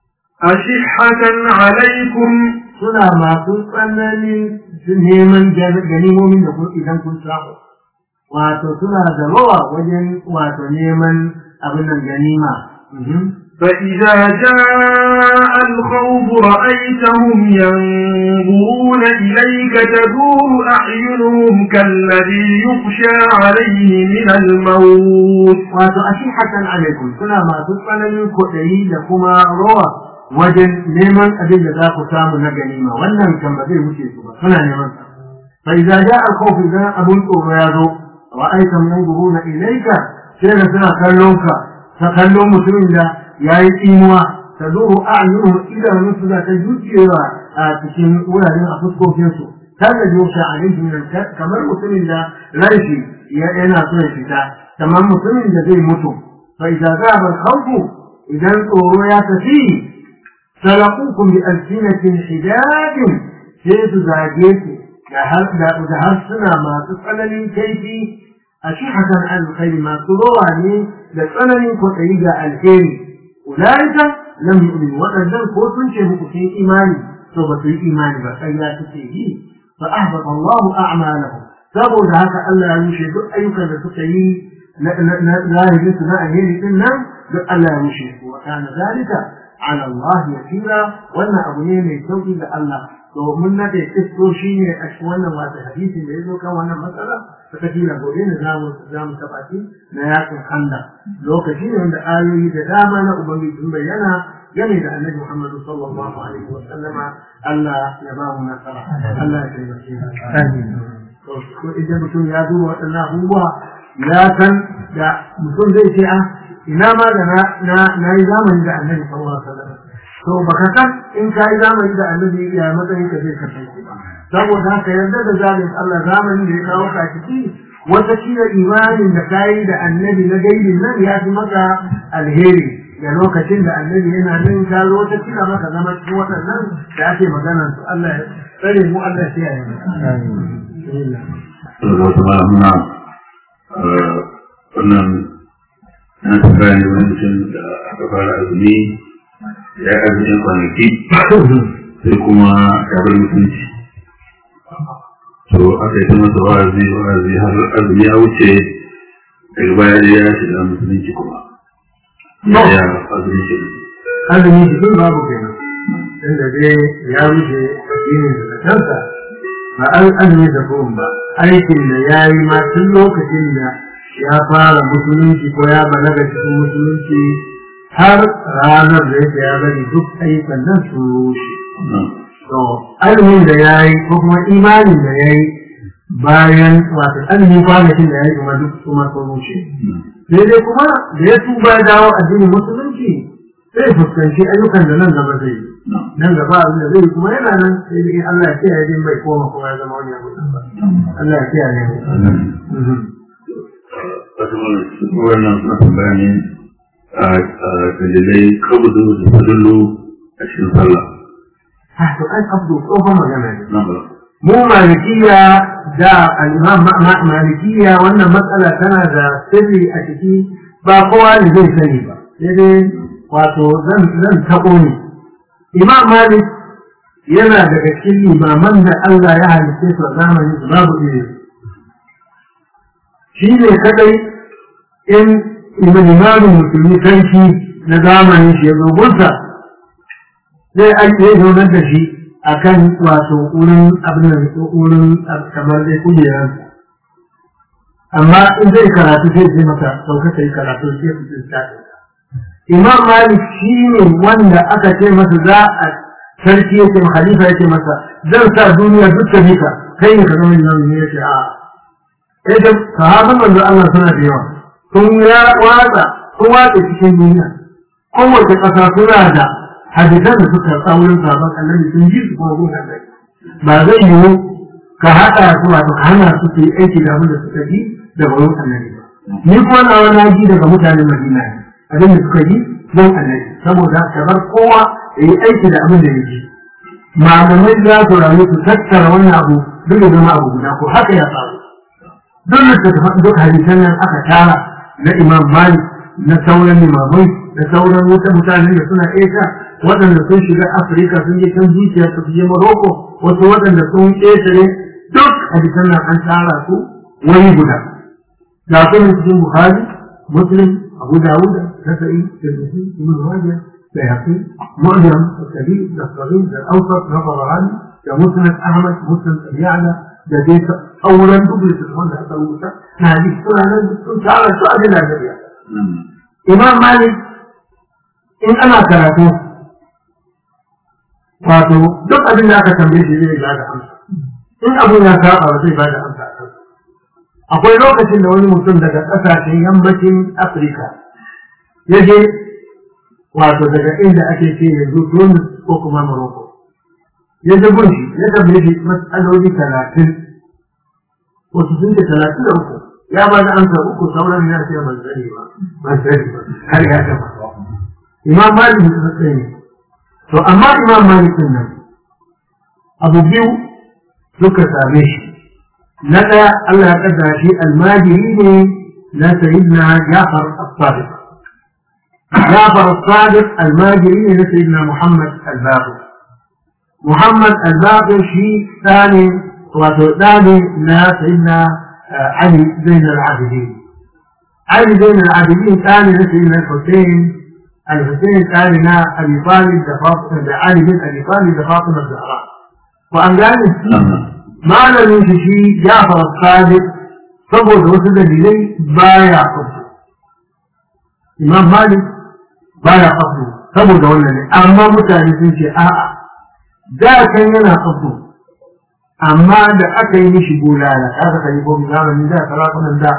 أشحة عليكم suna masu tsananin neman ganimomin da idan kun samu wato suna da rawa wajen wato neman abin nan ganima. فإذا جاء الخوف رأيتهم ينظرون إليك تدور أعينهم كالذي يخشى عليه من الموت. wato ashihatan alaikum suna masu tsananin kuɗi da kuma rawa wajen neman abin da za ku samu na ganima wannan kan ba zai wuce su ba suna neman sa. fa idza jaa al-khawf idan abun tsoro ya zo ra'aytum yanzuruna ilayka sai da suna kallon ka ta kallon mutumin da yayi tsinuwa taduru a'yunuhum idan su da ta jujewa a cikin wuraren a fuskokin su kada yusha alaihi min kamar mutumin da raishi yana so ya fita kamar mutumin da zai mutu. fa idza jaa al-khawf idan tsoro ya tafi سلقوكم بألسنة حداد سيد زاجيك لهرسنا ما تسألني كيفي أشحة عن الخير ما تضوعني لسألني كتعيد الخير أولئك لم يؤمنوا وأنزل كوتن شهوك في إيماني صوبة الإيمان بخيرا تسيه فأحبط الله أعمالهم سابوا ذاك ألا يشهد أيك لتسيه لا يجلسنا أهيري إنا ألا يشهد وكان ذلك على الله يسيرا وانا ابنيه mai sauki ga Allah domin na da isko shine a cikin wannan wata hadisi da yazo kan wannan matsala ta kila gobe ne zamu tabbaci na yakin kanda lokaci ne wanda ayoyi da dama na ubangiji sun bayyana game da Annabi Muhammad sallallahu alaihi wa sallama Allah ya ba mu nasara Allah ya taimake mu amin to ko idan mutum ya duba wadannan abubuwa ya san da mutum zai ce ina ma da na yi zamani da Annabi sallallahu alaihi wasallam to baka san in ka yi zamani da Annabi ya matsayin ka zai kasance ba saboda haka yarda da zalim Allah zamanin da ya kawo ka ciki wata kila imanin da kai da Annabi na gaibin nan ya fi maka alheri da lokacin da Annabi yana nan ka zo wata kila maka zama cikin waɗannan da ake magana su Allah ya tsare mu Allah ya kiyaye mu amin na tambaya ne wani mutum da aka fara azumi ya azumin kwanaki sai kuma ya bar mutunci to aka yi ta masa wa'azi har azumi ya wuce daga baya ya shiga musulunci kuma ya azumi shi azumi shi sun babu kenan inda dai ya wuce addinin da kansa ba azumi da kuma ba aikin da ya yi ma tun lokacin da ya fara musulunci ko ya balaga cikin musulunci har ranar da yake ya bari duk ayyukan nan su rushe. To, azumin da ya yi ko kuma imanin da ya yi bayan wato azumin kwanakin da ya yi kuma duk kuma sun rushe. Sai dai kuma da ya tuba ya dawo addinin musulunci sai fuskanci ayyukan da nan gaba zai yi. Nan gaba abin da zai yi kuma yana nan sai dai Allah ya kiyaye din bai koma kuma ya zama wani abu ba. Allah ya kiyaye mu. wannan suna tambaya ne a dalilai kabudu da sadullu a cikin sallah. To an abdu tsohon magana ne. Na ba. Mu malikiya da al'imam malikiya wannan matsala tana da sirri a ciki ba kowa ne zai sani ba. Sai dai wato zan taɓo ne. Imam Malik yana daga cikin limaman da Allah ya halitta su a zamanin su babu iri. Shi ne kadai in imamin musulmi sarki na zamanin shi ya zo gunsa sai an yi zaunar da shi a kan wato wurin abin da wurin kamar dai kujerar amma in zai karatu sai zai maka sauka ta yi karatu sai ku tsinta Imam Malik shi ne wanda aka ce masa za a sarki yake khalifa yake masa zan sa duniya duk ta bika kai ne ka zama limamin ne yake a idan sahabban manzo Allah suna da yawa sun watsa cikin duniya. Kowace ƙasa suna da hadisan da suka tsaurin sabon annabi sun ji su kuma gun annabi. Ba zai yiwu ka haɗa su wato ka hana su su yi aiki da abin da suka ji daga wurin annabi ba. Ni kuma na wani ji daga mutanen Madina ne abin da suka ji don annabi, saboda ka bar kowa ya yi aiki da abin da ya ji. Malamai za su rayu su tattara wannan abu duk da zama abu guda ko haka ya faru. Duk littattafan duk hadisan nan aka tara na Imam Malik, na sauran limamai, da sauran wata mutanen da suna Asia, waɗanda sun shiga Afirka sun je can zuciya su je Morocco, wasu waɗanda sun ƙetare duk hadisan nan an tara su wani guda. Ga su cikin Bukhari, Muslim, Abu Dawud, Nasa'i, Tirmidhi, Ibn Majah, Bayhaqi, Mu'jam, Al-Kabir, Al-Saghir, Al-Awsat, Tabarani, da Musnad Ahmad, Musnad Al-Ya'la, da dai sauran duk littattafan da aka rubuta na hadisi suna nan sun tara su a Najeriya. Imam Malik in ana karatu wato duk abin da aka tambaye shi zai ba da amsa. In abin ya saba ba zai ba da amsa a kansa. Akwai lokacin da wani mutum daga ƙasashen yammacin Afirka ya je wato daga inda ake ce yanzu Tunis ko kuma Morocco. Ya je gunshi ya tambaye shi matsaloli 30 wasu sun ce 33 ya ba da amsa 3 sauran ya ce ban sani ba har ya gama. Imam Malik ya tsaye ne. To amma Imam Malik nan abu biyu suka same shi. Na ɗaya Allah ya kaddara shi almajiri ne na sayyidina Ja'far as-Sadiq. Ja'far as-Sadiq almajiri ne na sayyidina Muhammad al-Baqir. Muhammad al-Baqir shi tsani wato tsani na sayyidina Ali Zain al-Abidin. Ali Zain al-Abidin tsani na sayyidina Hussein. الحسين قال لنا أبي طالب علي بن أبي طالب فاطمة الزهراء وأن قال ما لم يمشي جعفر الصادق صبر وسد لي بايع قبضه إمام مالك بايع قبضه صبر ولا لي أما متعرفين شيء دا كان ينا قبضه أما دا أكي مشي بولالا هذا كان يقول من دا ثلاثة من دا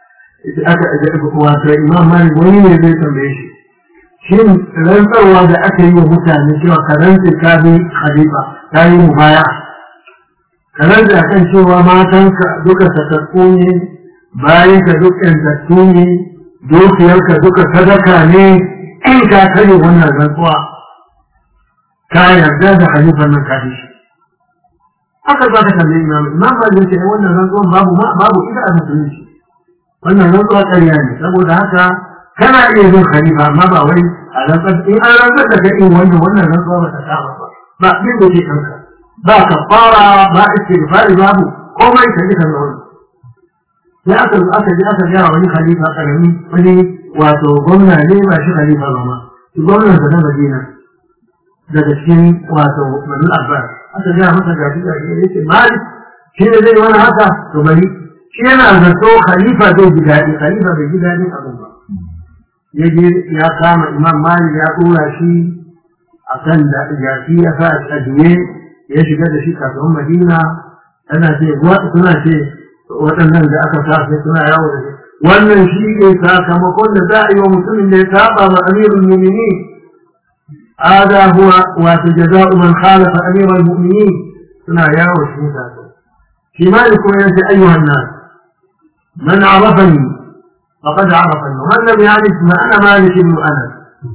واتر إمام مالك وين يزيد تنبيشي shin rantsarwa da aka yi wa mutane cewa ka rantse ka bi khalifa ta yi mubaya ka rantse akan cewa matanka duka sakakku ne bayan ka duk yantattu ne dukiyarka duka sadaka ne in ka kare wannan rantsuwa ka yarda da khalifan nan ka shi haka za ka tambayi imam ba zai ce wannan rantsuwan babu ita a musulunci wannan rantsuwa ƙarya ne saboda haka kana iya yin khalifa amma ba wai a rantsar in an rantsar da kai wannan rantsuwa ba ta kama ba abin da ke kanka ba kafara ba istighfari babu komai ka ji kan wannan sai aka ji wani khalifa karami wani wato gwamna ne ba shi khalifa ba ma shi gwamnan da na Madina daga cikin wato Bani Abbas aka ji masa gashi ya ce Malik shi ne zai wani haka to bari shi yana zato khalifa zai ji daɗi khalifa bai ji daɗin abin ba yaje ya kama Imam Malik ya tura shi akan da jaki ya sa a juye ya shiga da shi kasuwan Madina ana ce suna ce waɗannan da aka sa sai suna yawo da shi wannan shi ne sakamakon da za a yi wa mutumin da ya saba wa amirul mu'minin hada huwa wa tajza'u man khalafa amirul mu'minin suna yawo shi da shi Malik kuma ya ce ayyuhan nas man arafani فقد عرفني ومن لم يعرف ما أنا مالك بن أنس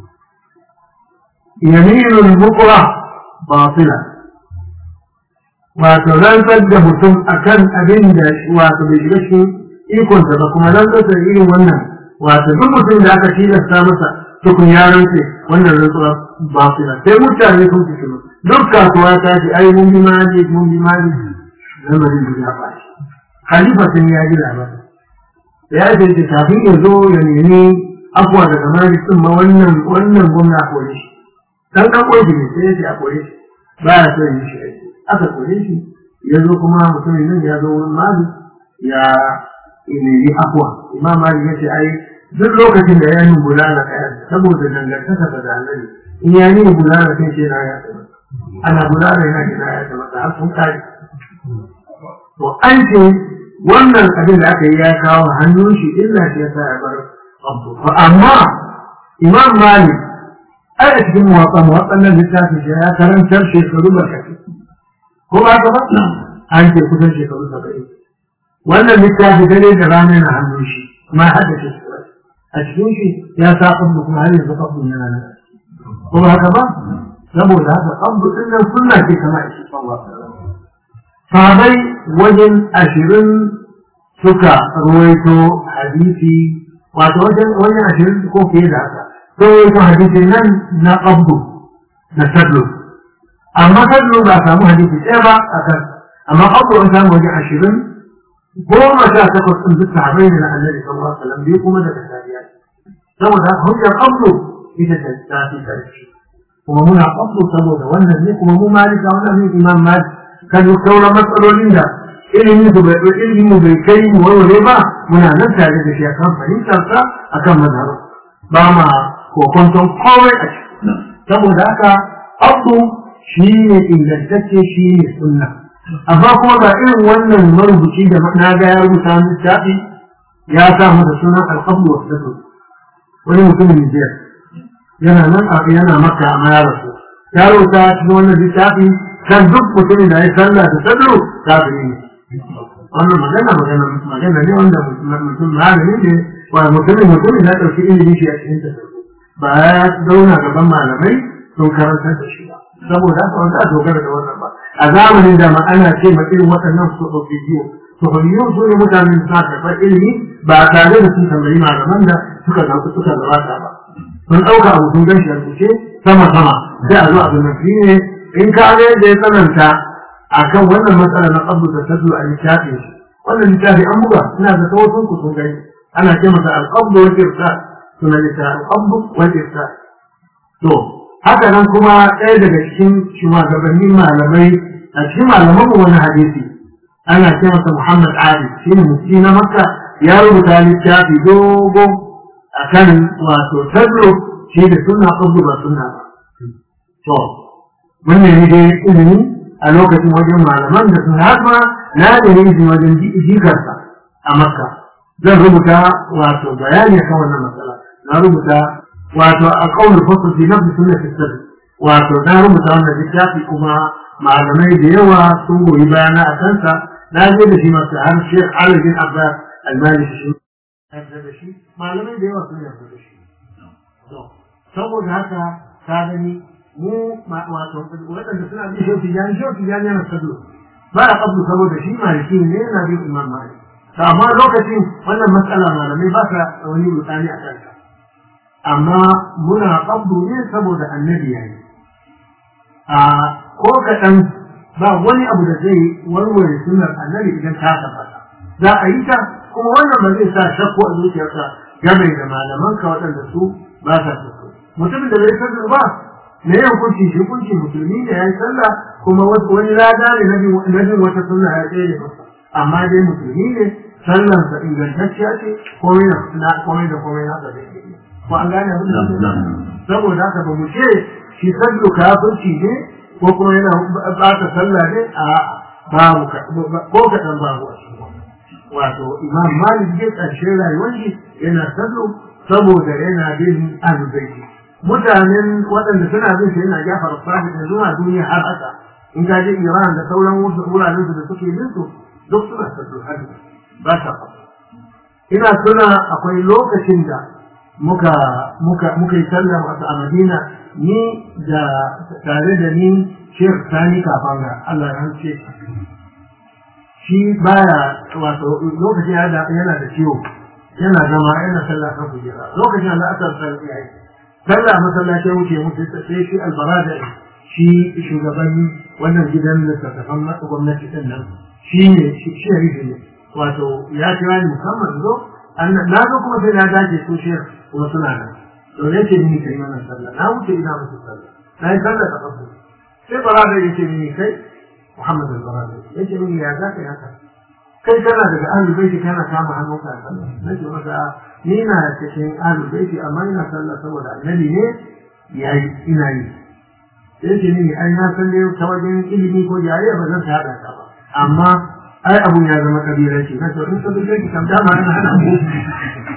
يمين البكرة باطلة وتغلبت دهتم أكن أبن وتبجلشي إيكون تبقى لن تسعيه ونا وتبقى ذاك شيء السامسة تكون يارنسي ونا الرسول باطلة تموت عليكم تشمل دكا تواتاتي أي من بماجيك لما دين بجافاش خليفة ياجي العباد ya ce kafin ya zo ya nemi afuwa daga malik din ma wannan gwamna a kore shi dan kore shi sai ya ce a kore shi ba ya so yi shi aka kore shi ya zo kuma mutumin nan ya zo wurin malik ya nemi afuwa imam malik ya ce ai duk lokacin da ya yi bulala kaya saboda dangantaka da annabi in ya yi bulala sai ce na ya taba ana bulala yana ce na ya taba har sun kare to an ce wannan abin da aka yi ya kawo hannun shi illa shi ya sa ya bar qabdu amma imam malik ai a cikin muwatsan nan littafin shi ya karantar shekaru barkatai ko ba ka ba an ce kusan shekaru 70 wannan littafi dare da rana na hannun shi kuma haddace shi a cikin shi ya sa qabdu kuma har yanzu qabdu yana nan ko ba haka ba saboda haka qabdu din nan sunna ce kamar shi sallallahu alaihi wasallam sahabai wajen 20 suka ruwaito hadisi wato wajen 20 ko fiye da haka ruwaito hadisi nan na qabdu na sadlu amma sadlu ba samu hadisi ɗaya ba a kan amma qabdu an samu wajen 20 goma sha takwas ɗin duk sahabai ne na annabi sallallahu alaihi wasallam biyu kuma daga tabi'a saboda hujjar qabdu ita ce ta fi ƙarfi kuma muna qabdu saboda wannan ne kuma mu malika wannan ne imam malik kan sauran matsalolin da ilimin mu bai kai mu warware ba muna nan tare da shi akan fahimtarsa akan mazhar ba ma kokonton komai a ciki saboda haka abu shi ne ingantacce shi ne sunna amma kuma ba irin wannan marubuci da na ga ya rubuta littafi ya sa masa sunan alqablu wa sadu wani mutumin Nijar yana nan yana Makka amma ya rasu ya rubuta cikin wannan littafi kan duk mutumin da ya sallah da sadu kafiri ne wannan magana ne wanda mutum malami ne wa mutumin ya ɗauki ilimi shi a cikin ta ba ya zauna gaban malamai sun karantar da shi ba saboda haka wanda a dogara da wannan ba a zamanin da ma ana ce ma irin waɗannan sohobiyo su ne mutane suna karɓar ilimi ba tare da sun tambayi malaman da suka gabata ba sun ɗauka abu sun gan shi a kuce sama sai a zo abin nan ne in ka ga yadda ya tsananta akan wannan matsala na qabdu da tadu a littafin shi wannan littafi an buga ina da tawassun ku sun gani ana ce masa al-qabdu wal irsa sunan littafin al-qabdu wal irsa to haka nan kuma ɗaya daga cikin shugabannin malamai a cikin malaman wani hadisi ana ce masa Muhammad Ali shi ne mufti na Makka ya rubuta littafi dogo akan wato tadu shi da sunna qabdu ba sunna ba to mun ne dai ilimi a lokacin wajen malaman da sun haɗa na da yin wajen jikarsa a Makka zan rubuta wato bayani kan wannan matsala na rubuta wato a kaunar fasul fi nafsi sunnati sabbi wato na rubuta wannan littafi kuma malamai da yawa sun goyi bayana a kansa na je da shi masu har Sheikh Ali bin Abbas Al-Maliki shi yarda da shi malamai da yawa sun yarda da shi saboda haka ka gani mu wato waɗanda suna bin shoki jani yana sadu ba a kabdu saboda shi maliki ne yana bin imam malik amma lokacin wannan matsala malamai ba ta wani rutani a kanta amma muna kabdu ne saboda annabi yayi ko kaɗan ba wani abu da zai warware sunnar annabi idan ta tabbata za a yi ta kuma wannan ba zai sa shakku a zuciyarsa game da malamanka waɗanda su ba sa so mutumin da bai sadu ba me ya hukunci shi hukunci musulmi ne ya yi sallah kuma wani lada ne na bin wata sunna ya tsere masa amma dai musulmi ne sallansa ingantacciya ce komai da komai na da daidai ko an gane abin da saboda haka ba mu ce shi sallu kafirci ne ko kuma yana bata sallah ne a babu ko kaɗan babu a cikin wato imam malik ya ƙarshen rayuwar shi yana sallu saboda yana bin azubaiti mutanen waɗanda suna bin shi yana Jafar Sadiq da zuwa duniya har haka in ka je Iran da sauran wuraren su da suke bin su duk suna sallu hadi ba ta faɗa ina tuna akwai lokacin da muka yi sallah a Madina ni da tare da ni Sheikh Sani Kafanga Allah ya ce shi baya wato lokacin yana da ciwo yana zama yana sallah kan kujera lokacin da aka sallah yayi sallah masallaci wuce mutu sai shi albarada shi shugaban wannan gidan littattafan gwamnati din nan shi ne shi ne wato ya kira ni musamman zo na zo kuma sai na dace su shi kuma suna nan to ne ce ni kai wannan sallah na wuce ina musu sallah na yi sallah ta kafu sai barada ya ce ni kai Muhammad al-Barada ya ce ni ya zaka ya ka kai kana daga ahlul baiti kana kama hannunka a sallah nace maka ni na cikin ahlul baiti amma ina sallah saboda annabi ne yayi ina yi sai ce ni ai na san ne ta wajen ilimi ko jariya ba zan haɗa ka ba amma ai abun ya zama kabilanci na to in ka bi ki kam dama ina hana ku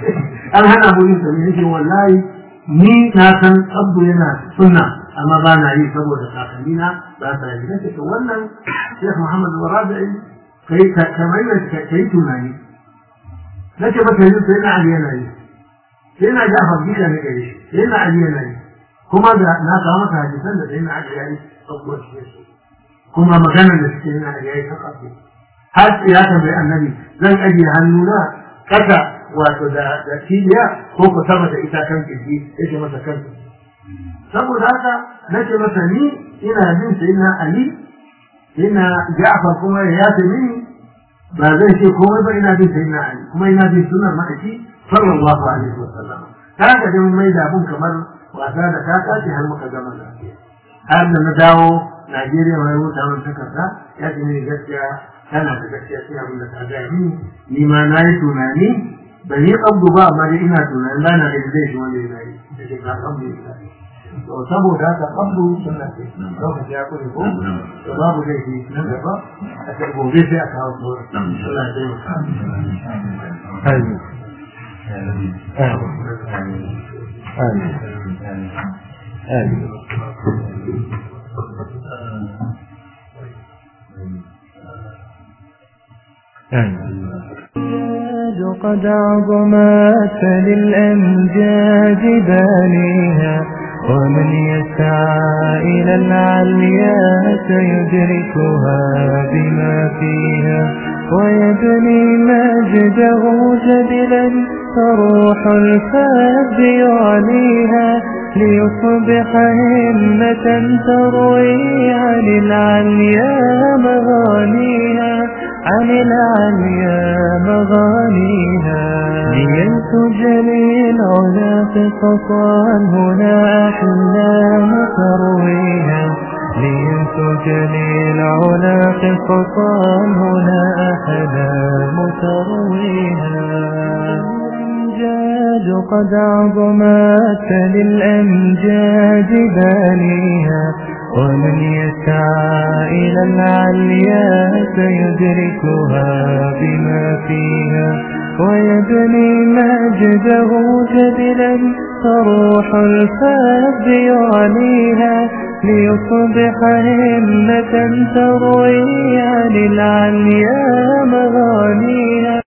an hana mu yin sami yake wallahi ni na san abu yana sunna amma ba na yi saboda kakanni na ba sa yi nake to wannan Sheikh Muhammad Warabi kai kamar kai tunani nake maka yi sai na Ali yana yi sai na Jafar bika ne kai sai na Ali yana yi kuma da na kawo maka hadisan da sai na Ali yayi sabuwar shi kuma maganar da suke yana yayi ta kafu har ya tambayi annabi zan ajiye hannuna kasa wato da cibiya ko ku sama da ita kan kirji yake masa kan saboda haka nake masa ni ina bin sayyidina Ali ina Ja'far kuma ya yace mini ba zan ce komai ba ina bin sayyidina Ali kuma ina bin sunnar ma'aiki sallallahu alaihi wasallam kaga da mun mai da abun kamar wasa da kaka ce har muka gama lafiya har da na dawo Najeriya mai wuta mun takarda ya ce mini gaskiya kana da gaskiya sai abin da ka ga ni ma na yi tunani ban yi abu ba amma dai ina tunani ba na da zai shi wanda yana yi da ke ka abu ya to saboda haka abu sunna ce lokaci ya kure ko to babu zai yi nan gaba a ta gobe sai a kawo ko Allah ya taimaka amin قد عظمت للأمجاد بانيها ومن يسعى إلى العليا سيدركها بما فيها ويبني مجده جبلا فروح الفاب يعليها ليصبح همة تروي عن العليا مغانيها عن العليا مغانيها لينتج للعلا قصصا هنا أحلام ترويها لينتج للعلا قصصا هنا أحلام ترويها الأمجاد قد عظمت للأمجاد بانيها ومن يسعى إلى العليا سيدركها بما فيها ويبني مجده جبلا فروح الفاب يعليها ليصبح همة تروي عن العليا مغانيها